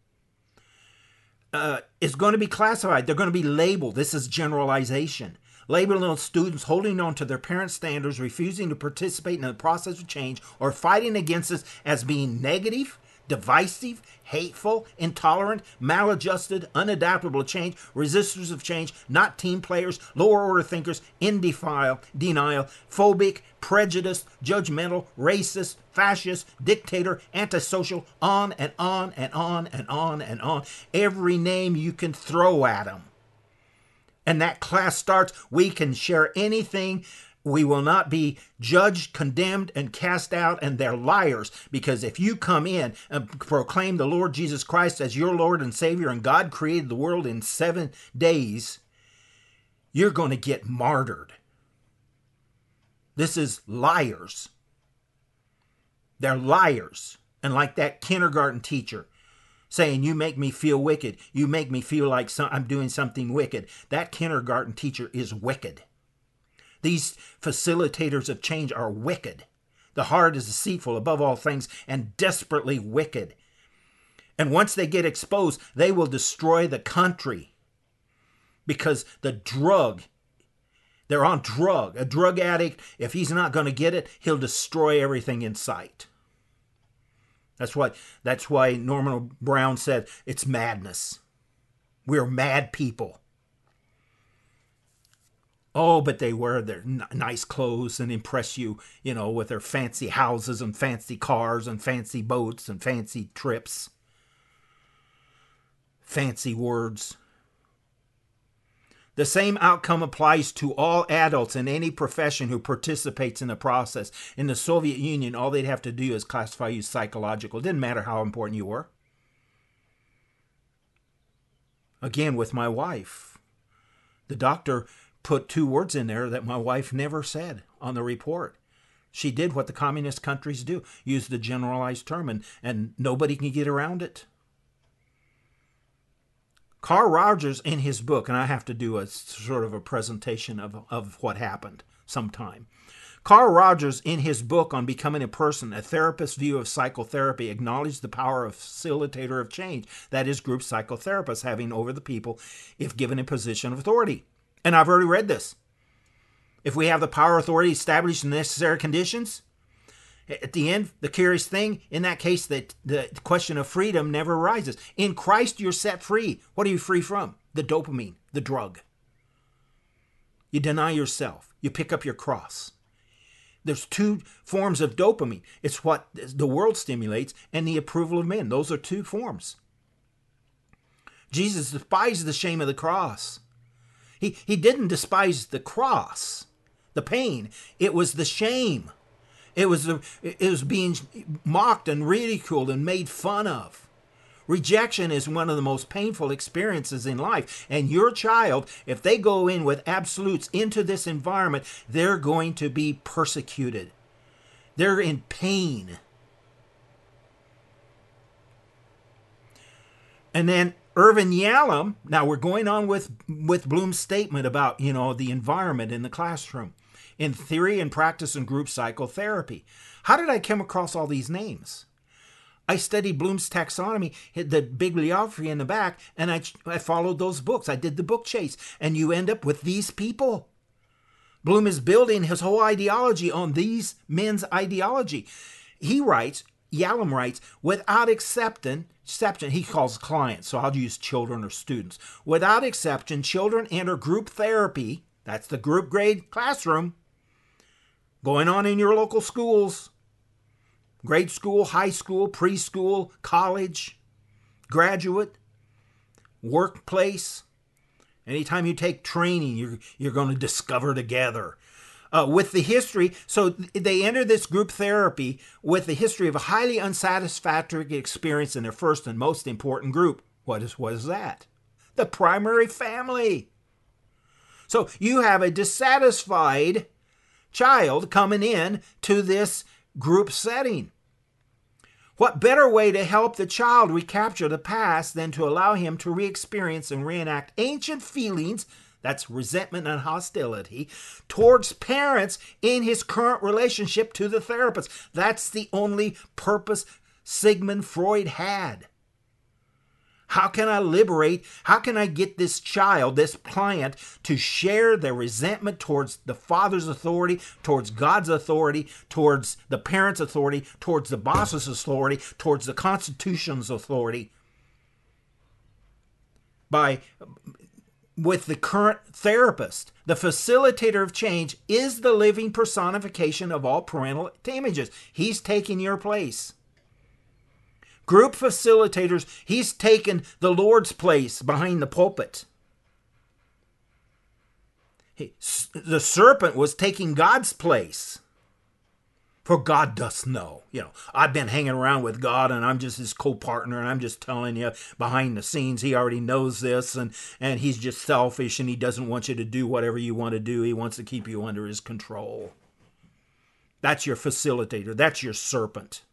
is going to be classified. They're going to be labeled. This is generalization. Labeling students holding on to their parents' standards, refusing to participate in the process of change, or fighting against this as being negative, divisive, hateful, intolerant, maladjusted, unadaptable to change, resistors of change, not team players, lower order thinkers, in denial, phobic, prejudiced, judgmental, racist, fascist, dictator, antisocial, on and on and on and on and on. Every name you can throw at them. And that class starts, we can share anything We will not be judged, condemned, and cast out, and they're liars. Because if you come in and proclaim the Lord Jesus Christ as your Lord and Savior, and God created the world in 7 days, you're going to get martyred. This is liars. They're liars. And like that kindergarten teacher saying, you make me feel wicked. You make me feel like I'm doing something wicked. That kindergarten teacher is wicked. These facilitators of change are wicked. The heart is deceitful above all things and desperately wicked. And once they get exposed, they will destroy the country. Because they're on drug. A drug addict, if he's not going to get it, he'll destroy everything in sight. That's why Norman Brown said it's madness. We're mad people. Oh, but they wear their nice clothes and impress you, with their fancy houses and fancy cars and fancy boats and fancy trips. Fancy words. The same outcome applies to all adults in any profession who participates in the process. In the Soviet Union, all they'd have to do is classify you as psychological. It didn't matter how important you were. Again, with my wife, the doctor put 2 words in there that my wife never said on the report. She did what the communist countries do, use the generalized term, and nobody can get around it. Carl Rogers, in his book, and I have to do a sort of a presentation of what happened sometime. Carl Rogers, in his book on Becoming a Person, A Therapist's View of Psychotherapy, acknowledged the power of facilitator of change, that is, group psychotherapists having over the people if given a position of authority. And I've already read this. If we have the power authority to establish the necessary conditions, at the end, the curious thing, in that case, that the question of freedom never arises. In Christ, you're set free. What are you free from? The dopamine, the drug. You deny yourself. You pick up your cross. There's 2 forms of dopamine. It's what the world stimulates and the approval of men. Those are 2 forms. Jesus despised the shame of the cross. He didn't despise the cross, the pain. It was the shame. It was being mocked and ridiculed and made fun of. Rejection is one of the most painful experiences in life. And your child, if they go in with absolutes into this environment, they're going to be persecuted. They're in pain. And then Irvin Yalom, now we're going on with Bloom's statement about, the environment in the classroom, in theory and practice and group psychotherapy. How did I come across all these names? I studied Bloom's taxonomy, the bibliography in the back, and I followed those books. I did the book chase, and you end up with these people. Bloom is building his whole ideology on these men's ideology. Yalom writes, without exception, he calls clients, so I'll use children or students. Without exception, children enter group therapy, that's the group grade classroom, going on in your local schools, grade school, high school, preschool, college, graduate, workplace. Anytime you take training, you're going to discover together. With the history, so they enter this group therapy with the history of a highly unsatisfactory experience in their first and most important group. What is that? The primary family. So you have a dissatisfied child coming in to this group setting. What better way to help the child recapture the past than to allow him to re-experience and reenact ancient feelings, that's resentment and hostility, towards parents in his current relationship to the therapist? That's the only purpose Sigmund Freud had. How can I get this child, this client, to share their resentment towards the father's authority, towards God's authority, towards the parent's authority, towards the boss's authority, towards the Constitution's authority? With the current therapist. The facilitator of change is the living personification of all parental images. He's taking your place. Group facilitators, he's taken the Lord's place behind the pulpit. The serpent was taking God's place. For God does know. I've been hanging around with God and I'm just his co-partner and I'm just telling you behind the scenes he already knows this and he's just selfish and he doesn't want you to do whatever you want to do. He wants to keep you under his control. That's your facilitator. That's your serpent.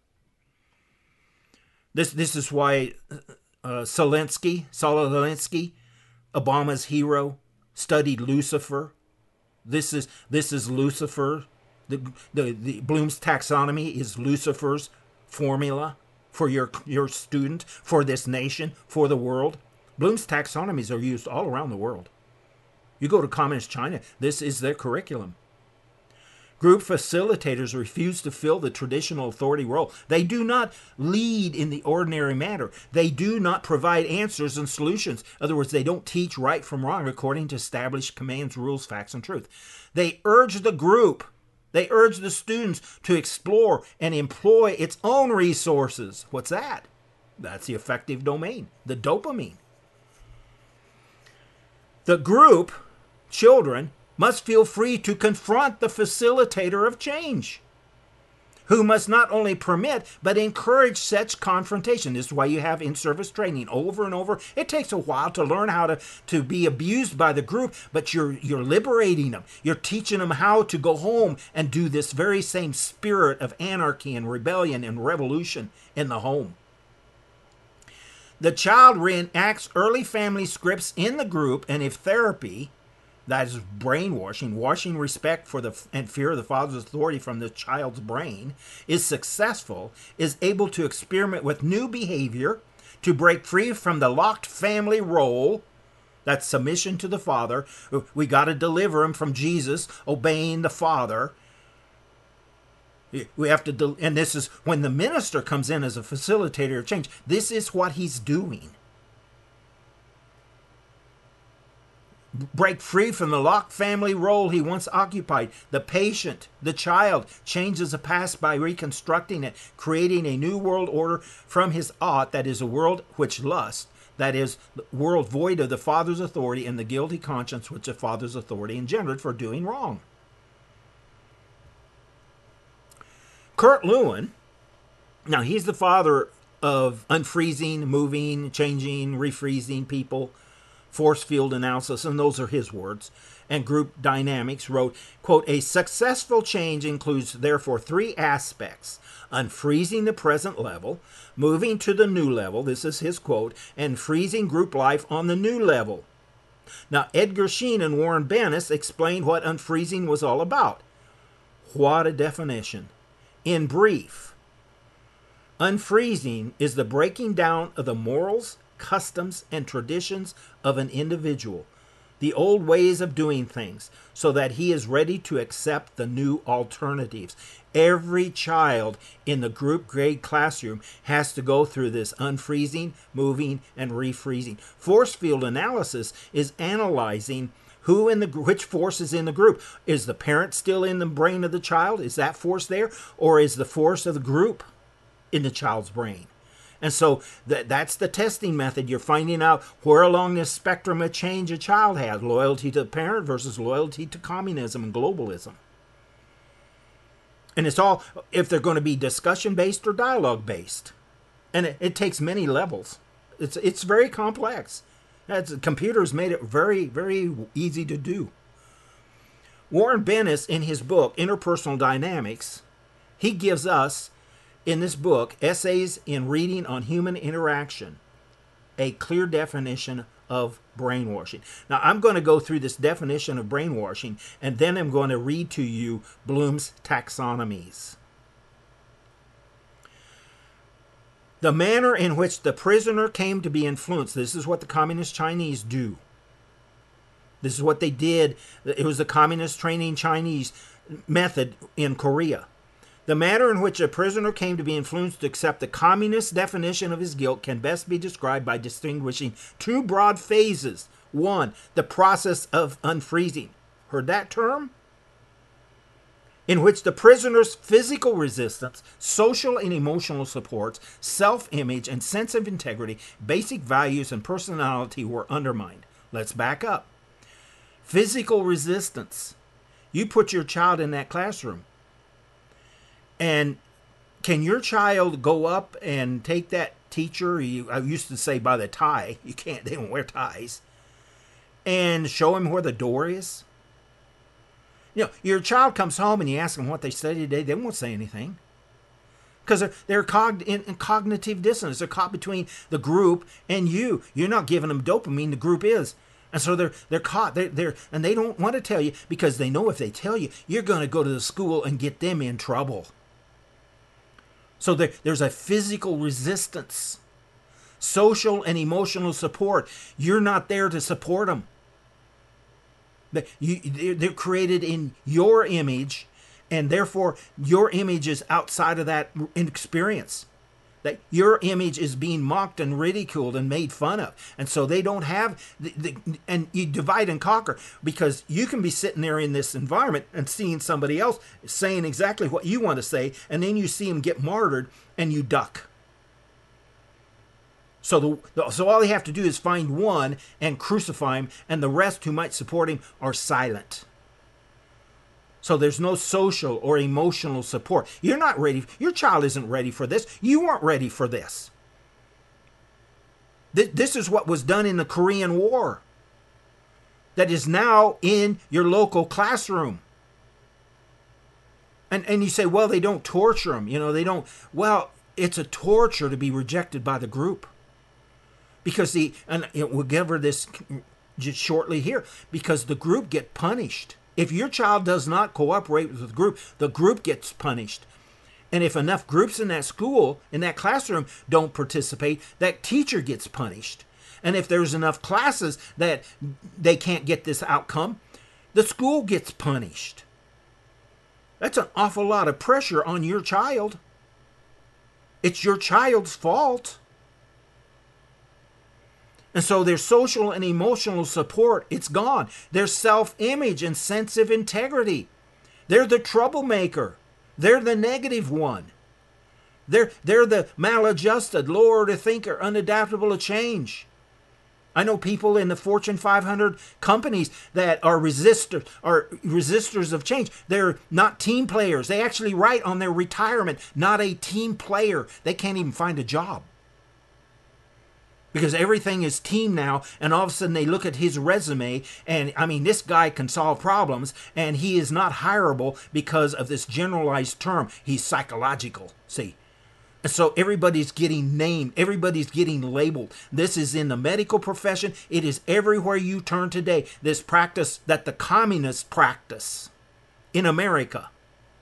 This is why Saul Alinsky, Obama's hero, studied Lucifer. This is Lucifer. The Bloom's taxonomy is Lucifer's formula for your student, for this nation, for the world. Bloom's taxonomies are used all around the world. You go to Communist China, this is their curriculum. Group facilitators refuse to fill the traditional authority role. They do not lead in the ordinary manner. They do not provide answers and solutions. In other words, they don't teach right from wrong according to established commands, rules, facts, and truth. They urge the group. They urge the students to explore and employ its own resources. What's that? That's the affective domain, the dopamine. The group, children, must feel free to confront the facilitator of change, who must not only permit, but encourage such confrontation. This is why you have in-service training over and over. It takes a while to learn how to be abused by the group, but you're liberating them. You're teaching them how to go home and do this very same spirit of anarchy and rebellion and revolution in the home. The child reenacts early family scripts in the group, and if therapy, that is brainwashing, washing respect for and fear of the father's authority from the child's brain, is successful, is able to experiment with new behavior, to break free from the locked family role, that's submission to the father. We got to deliver him from Jesus obeying the father. We have to, and this is when the minister comes in as a facilitator of change. This is what he's doing. Break free from the locked family role he once occupied. The patient, the child, changes the past by reconstructing it, creating a new world order from his ought, that is a world which lusts, that is the world void of the father's authority and the guilty conscience which the father's authority engendered for doing wrong. Kurt Lewin, now he's the father of unfreezing, moving, changing, refreezing people, force field analysis, and those are his words, and group dynamics, wrote, quote, a successful change includes therefore three aspects: unfreezing the present level, moving to the new level, this is his quote, and freezing group life on the new level. Now, Edgar Schein and Warren Bennis explained what unfreezing was all about. What a definition. In brief, unfreezing is the breaking down of the morals, customs, and traditions of an individual, the old ways of doing things, so that he is ready to accept the new alternatives. Every child in the group grade classroom has to go through this unfreezing, moving, and refreezing. Force field analysis is analyzing which force is in the group. Is the parent still in the brain of the child? Is that force there? Or is the force of the group in the child's brain? And so that's the testing method. You're finding out where along this spectrum of change a child has. Loyalty to the parent versus loyalty to communism and globalism. And it's all, if they're going to be discussion-based or dialogue-based. And it takes many levels. It's very complex. Computers made it very, very easy to do. Warren Bennis, in his book, Interpersonal Dynamics, he gives us, in this book, Essays in Reading on Human Interaction, a clear definition of brainwashing. Now, I'm going to go through this definition of brainwashing, and then I'm going to read to you Bloom's taxonomies. The manner in which the prisoner came to be influenced. This is what the Communist Chinese do. This is what they did. It was the Communist training Chinese method in Korea. The manner in which a prisoner came to be influenced to accept the communist definition of his guilt can best be described by distinguishing two broad phases. One, the process of unfreezing. Heard that term? In which the prisoner's physical resistance, social and emotional supports, self-image and sense of integrity, basic values and personality were undermined. Let's back up. Physical resistance. You put your child in that classroom, and can your child go up and take that teacher, I used to say by the tie, you can't, they don't wear ties, and show him where the door is? You know, your child comes home and you ask them what they studied today, they won't say anything. Because they're in cognitive dissonance. They're caught between the group and you. You're not giving them dopamine, the group is. And so they're caught. And they don't want to tell you because they know if they tell you, you're going to go to the school and get them in trouble. So there's a physical resistance, social and emotional support. You're not there to support them. They're created in your image, and therefore your image is outside of that experience. That your image is being mocked and ridiculed and made fun of. And so they don't have, and you divide and conquer, because you can be sitting there in this environment and seeing somebody else saying exactly what you want to say, and then you see them get martyred and you duck. So all they have to do is find one and crucify him, and the rest who might support him are silent. So there's no social or emotional support. You're not ready. Your child isn't ready for this. You weren't ready for this. This is what was done in the Korean War. That is now in your local classroom. And you say, well, they don't torture them. You know, they don't. Well, it's a torture to be rejected by the group. Because we'll give her this just shortly here. Because the group get punished. If your child does not cooperate with the group gets punished. And if enough groups in that school, in that classroom, don't participate, that teacher gets punished. And if there's enough classes that they can't get this outcome, the school gets punished. That's an awful lot of pressure on your child. It's your child's fault. And so their social and emotional support, it's gone. Their self-image and sense of integrity. They're the troublemaker. They're the negative one. They're the maladjusted, lower to thinker, unadaptable to change. I know people in the Fortune 500 companies that are resistors of change. They're not team players. They actually write on their retirement, not a team player. They can't even find a job. Because everything is team now, and all of a sudden they look at his resume, and I mean, this guy can solve problems, and he is not hireable because of this generalized term. He's psychological, see. And so everybody's getting named, everybody's getting labeled. This is in the medical profession. It is everywhere you turn today. This practice that the communists practice in America.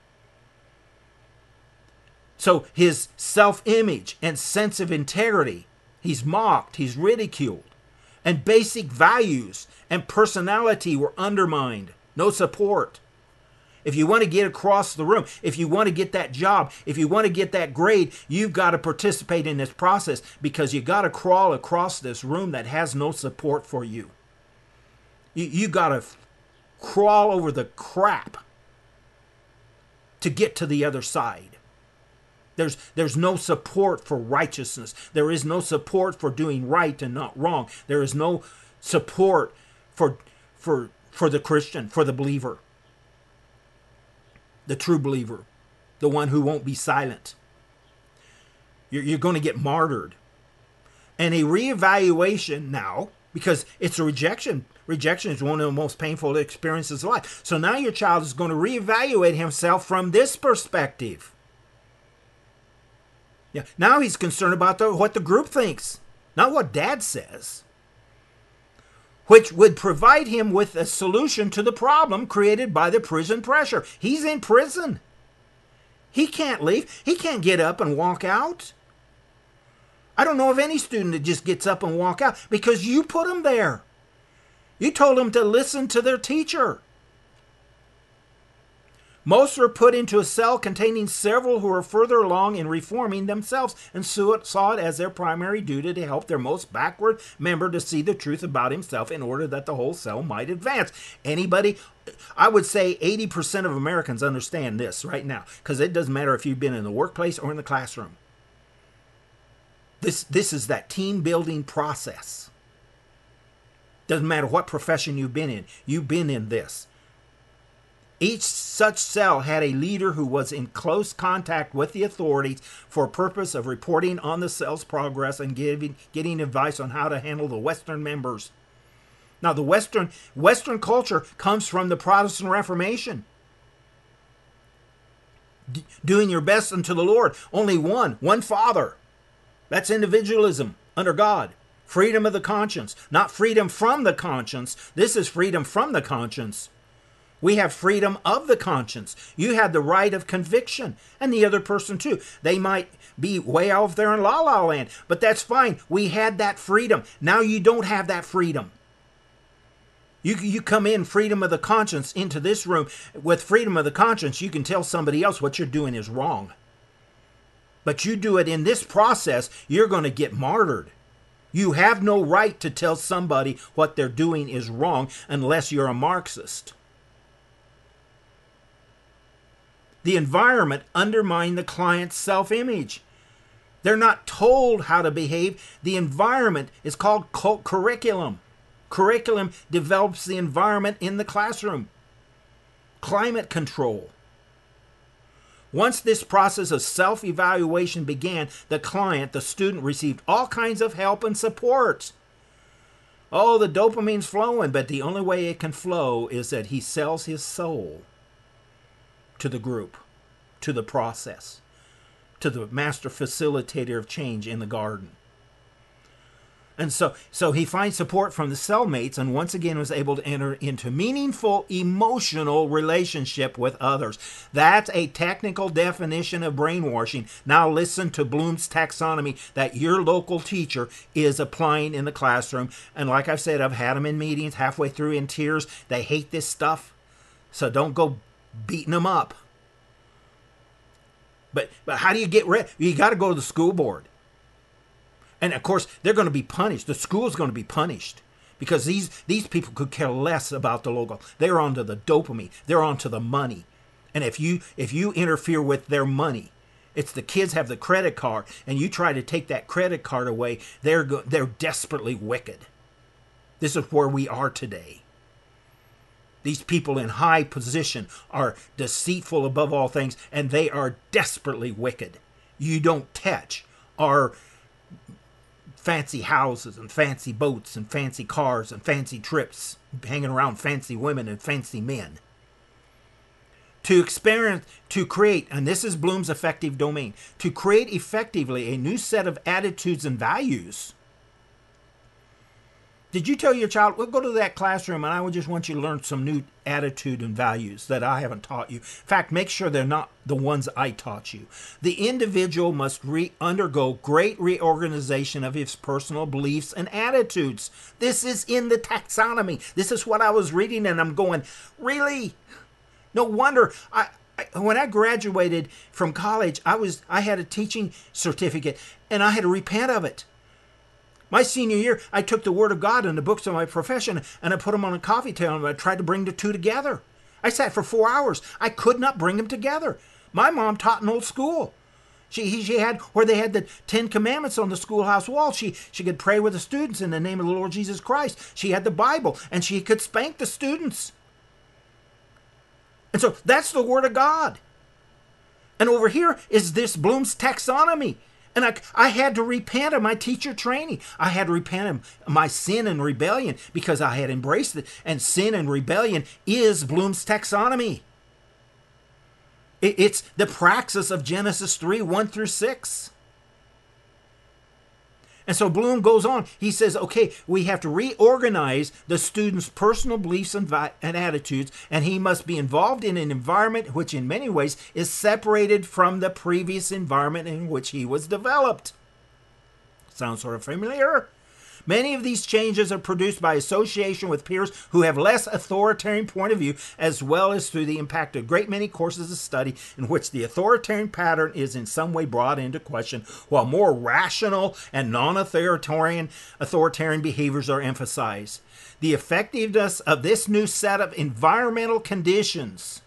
So his self-image and sense of integrity, he's mocked, he's ridiculed, and basic values and personality were undermined. No support. If you want to get across the room, if you want to get that job, if you want to get that grade, you've got to participate in this process, because you got to crawl across this room that has no support for you. You got to crawl over the crap to get to the other side. There's no support for righteousness. There is no support for doing right and not wrong. There is no support for the Christian, for the believer, the true believer, the one who won't be silent. You're going to get martyred. And a reevaluation now, because it's a rejection. Rejection is one of the most painful experiences of life. So now your child is going to reevaluate himself from this perspective. Yeah. Now he's concerned about what the group thinks, not what dad says, which would provide him with a solution to the problem created by the prison pressure. He's in prison. He can't leave. He can't get up and walk out. I don't know of any student that just gets up and walk out, because you put them there. You told them to listen to their teacher. Most were put into a cell containing several who were further along in reforming themselves and saw it as their primary duty to help their most backward member to see the truth about himself in order that the whole cell might advance. Anybody, I would say 80% of Americans understand this right now, because it doesn't matter if you've been in the workplace or in the classroom. This is that team building process. Doesn't matter what profession you've been in this. Each such cell had a leader who was in close contact with the authorities for purpose of reporting on the cell's progress and getting advice on how to handle the Western members. Now, the Western culture comes from the Protestant Reformation. Doing your best unto the Lord. Only one Father. That's individualism under God. Freedom of the conscience. Not freedom from the conscience. This is freedom from the conscience. We have freedom of the conscience. You have the right of conviction, and the other person too. They might be way off there in La La Land, but that's fine. We had that freedom. Now you don't have that freedom. You come in freedom of the conscience into this room. With freedom of the conscience, you can tell somebody else what you're doing is wrong. But you do it in this process, you're going to get martyred. You have no right to tell somebody what they're doing is wrong unless you're a Marxist. The environment undermined the client's self-image. They're not told how to behave. The environment is called curriculum. Curriculum develops the environment in the classroom. Climate control. Once this process of self-evaluation began, the client, the student, received all kinds of help and support. Oh, the dopamine's flowing, but the only way it can flow is that he sells his soul to the group, to the process, to the master facilitator of change in the garden. And so he finds support from the cellmates and once again was able to enter into meaningful emotional relationship with others. That's a technical definition of brainwashing. Now listen to Bloom's taxonomy that your local teacher is applying in the classroom. And like I've said, I've had them in meetings halfway through in tears. They hate this stuff. So don't go beating them up. But how do you get rid? You got to go to the school board. And of course, they're going to be punished. The school's going to be punished because these people could care less about the logo. They're onto the dopamine. They're onto the money. And if you interfere with their money, it's the kids have the credit card, and you try to take that credit card away. They're desperately wicked. This is where we are today. These people in high position are deceitful above all things, and they are desperately wicked. You don't touch our fancy houses and fancy boats and fancy cars and fancy trips, hanging around fancy women and fancy men. To create, and this is Bloom's effective domain, to create effectively a new set of attitudes and values. Did you tell your child, well, go to that classroom and I would just want you to learn some new attitude and values that I haven't taught you? In fact, make sure they're not the ones I taught you. The individual must undergo great reorganization of his personal beliefs and attitudes. This is in the taxonomy. This is what I was reading and I'm going, really? No wonder. When I graduated from college, I had a teaching certificate and I had to repent of it. My senior year, I took the Word of God and the books of my profession and I put them on a coffee table and I tried to bring the two together. I sat for 4 hours. I could not bring them together. My mom taught in old school. She had where they had the 10 Commandments on the schoolhouse wall. She could pray with the students in the name of the Lord Jesus Christ. She had the Bible and she could spank the students. And so that's the Word of God. And over here is this Bloom's taxonomy. And I had to repent of my teacher training. I had to repent of my sin and rebellion because I had embraced it. And sin and rebellion is Bloom's taxonomy. It's the praxis of Genesis 3, 1 through 6. And so Bloom goes on. He says, okay, we have to reorganize the student's personal beliefs and attitudes, and he must be involved in an environment which in many ways is separated from the previous environment in which he was developed. Sounds sort of familiar? Many of these changes are produced by association with peers who have less authoritarian point of view, as well as through the impact of a great many courses of study in which the authoritarian pattern is in some way brought into question, while more rational and non-authoritarian behaviors are emphasized. The effectiveness of this new set of environmental conditions.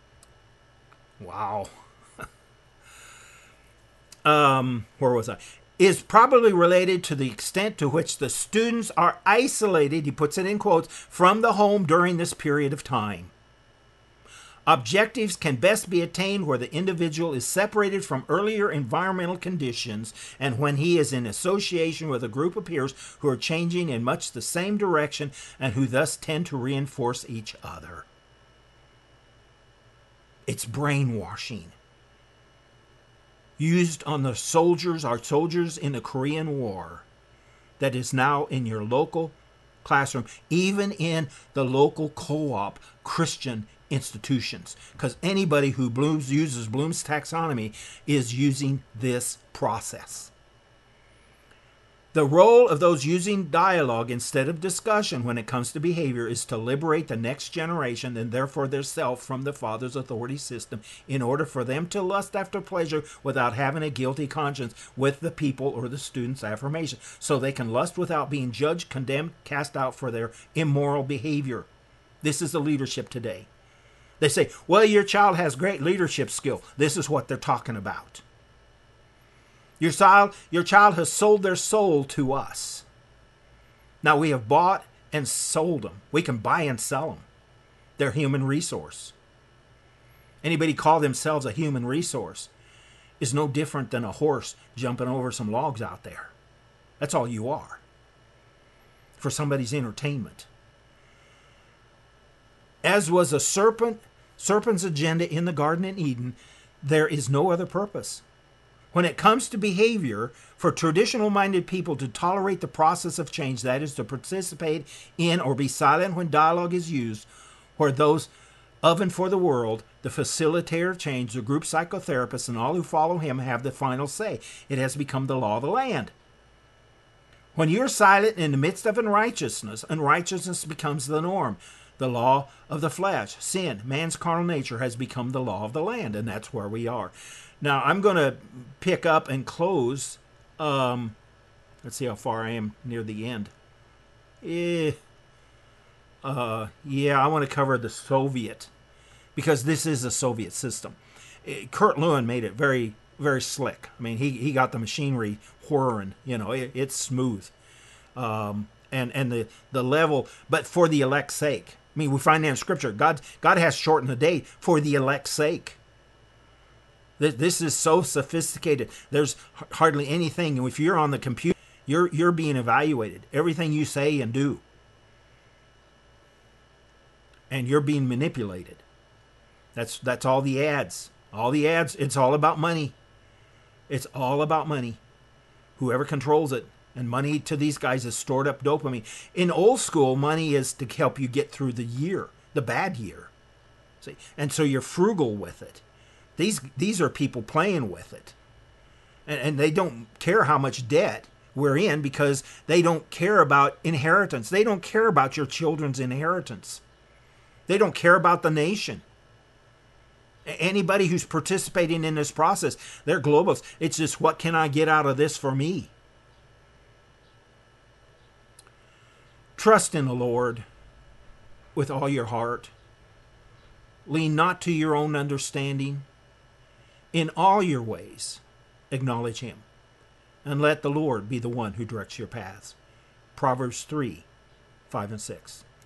Wow. Where was I? is probably related to the extent to which the students are isolated, he puts it in quotes, from the home during this period of time. Objectives can best be attained where the individual is separated from earlier environmental conditions and when he is in association with a group of peers who are changing in much the same direction and who thus tend to reinforce each other. It's brainwashing used on the soldiers, our soldiers in the Korean War, that is now in your local classroom, even in the local co-op Christian institutions, because anybody who uses Bloom's taxonomy is using this process. The role of those using dialogue instead of discussion when it comes to behavior is to liberate the next generation and therefore their self from the father's authority system in order for them to lust after pleasure without having a guilty conscience with the people or the student's affirmation, so they can lust without being judged, condemned, cast out for their immoral behavior. This is the leadership today. They say, well, your child has great leadership skill. This is what they're talking about. Your child has sold their soul to us. Now we have bought and sold them. We can buy and sell them. They're human resource. Anybody call themselves a human resource is no different than a horse jumping over some logs out there. That's all you are. For somebody's entertainment. As was a serpent's agenda in the Garden of Eden, there is no other purpose. When it comes to behavior, for traditional-minded people to tolerate the process of change, that is to participate in or be silent when dialogue is used, where those of and for the world, the facilitator of change, the group psychotherapist, and all who follow him have the final say. It has become the law of the land. When you're silent in the midst of unrighteousness, unrighteousness becomes the norm. The law of the flesh, sin, man's carnal nature has become the law of the land, and that's where we are. Now, I'm going to pick up and close. Let's see how far I am near the end. Yeah, I want to cover the Soviet, because this is a Soviet system. Kurt Lewin made it very, very slick. I mean, he got the machinery whirring. You know, it's smooth. And the level, but for the elect's sake. I mean, we find that in Scripture. God has shortened the day for the elect's sake. This is so sophisticated. There's hardly anything. If you're on the computer, you're being evaluated. Everything you say and do. And you're being manipulated. That's all the ads. All the ads, it's all about money. It's all about money. Whoever controls it. And money to these guys is stored up dopamine. In old school, money is to help you get through the year, the bad year. See? And so you're frugal with it. These are people playing with it. And they don't care how much debt we're in because they don't care about inheritance. They don't care about your children's inheritance. They don't care about the nation. Anybody who's participating in this process, they're globalists. It's just, what can I get out of this for me? Trust in the Lord with all your heart. Lean not to your own understanding. In all your ways, acknowledge him, and let the Lord be the one who directs your paths. Proverbs 3, 5 and 6.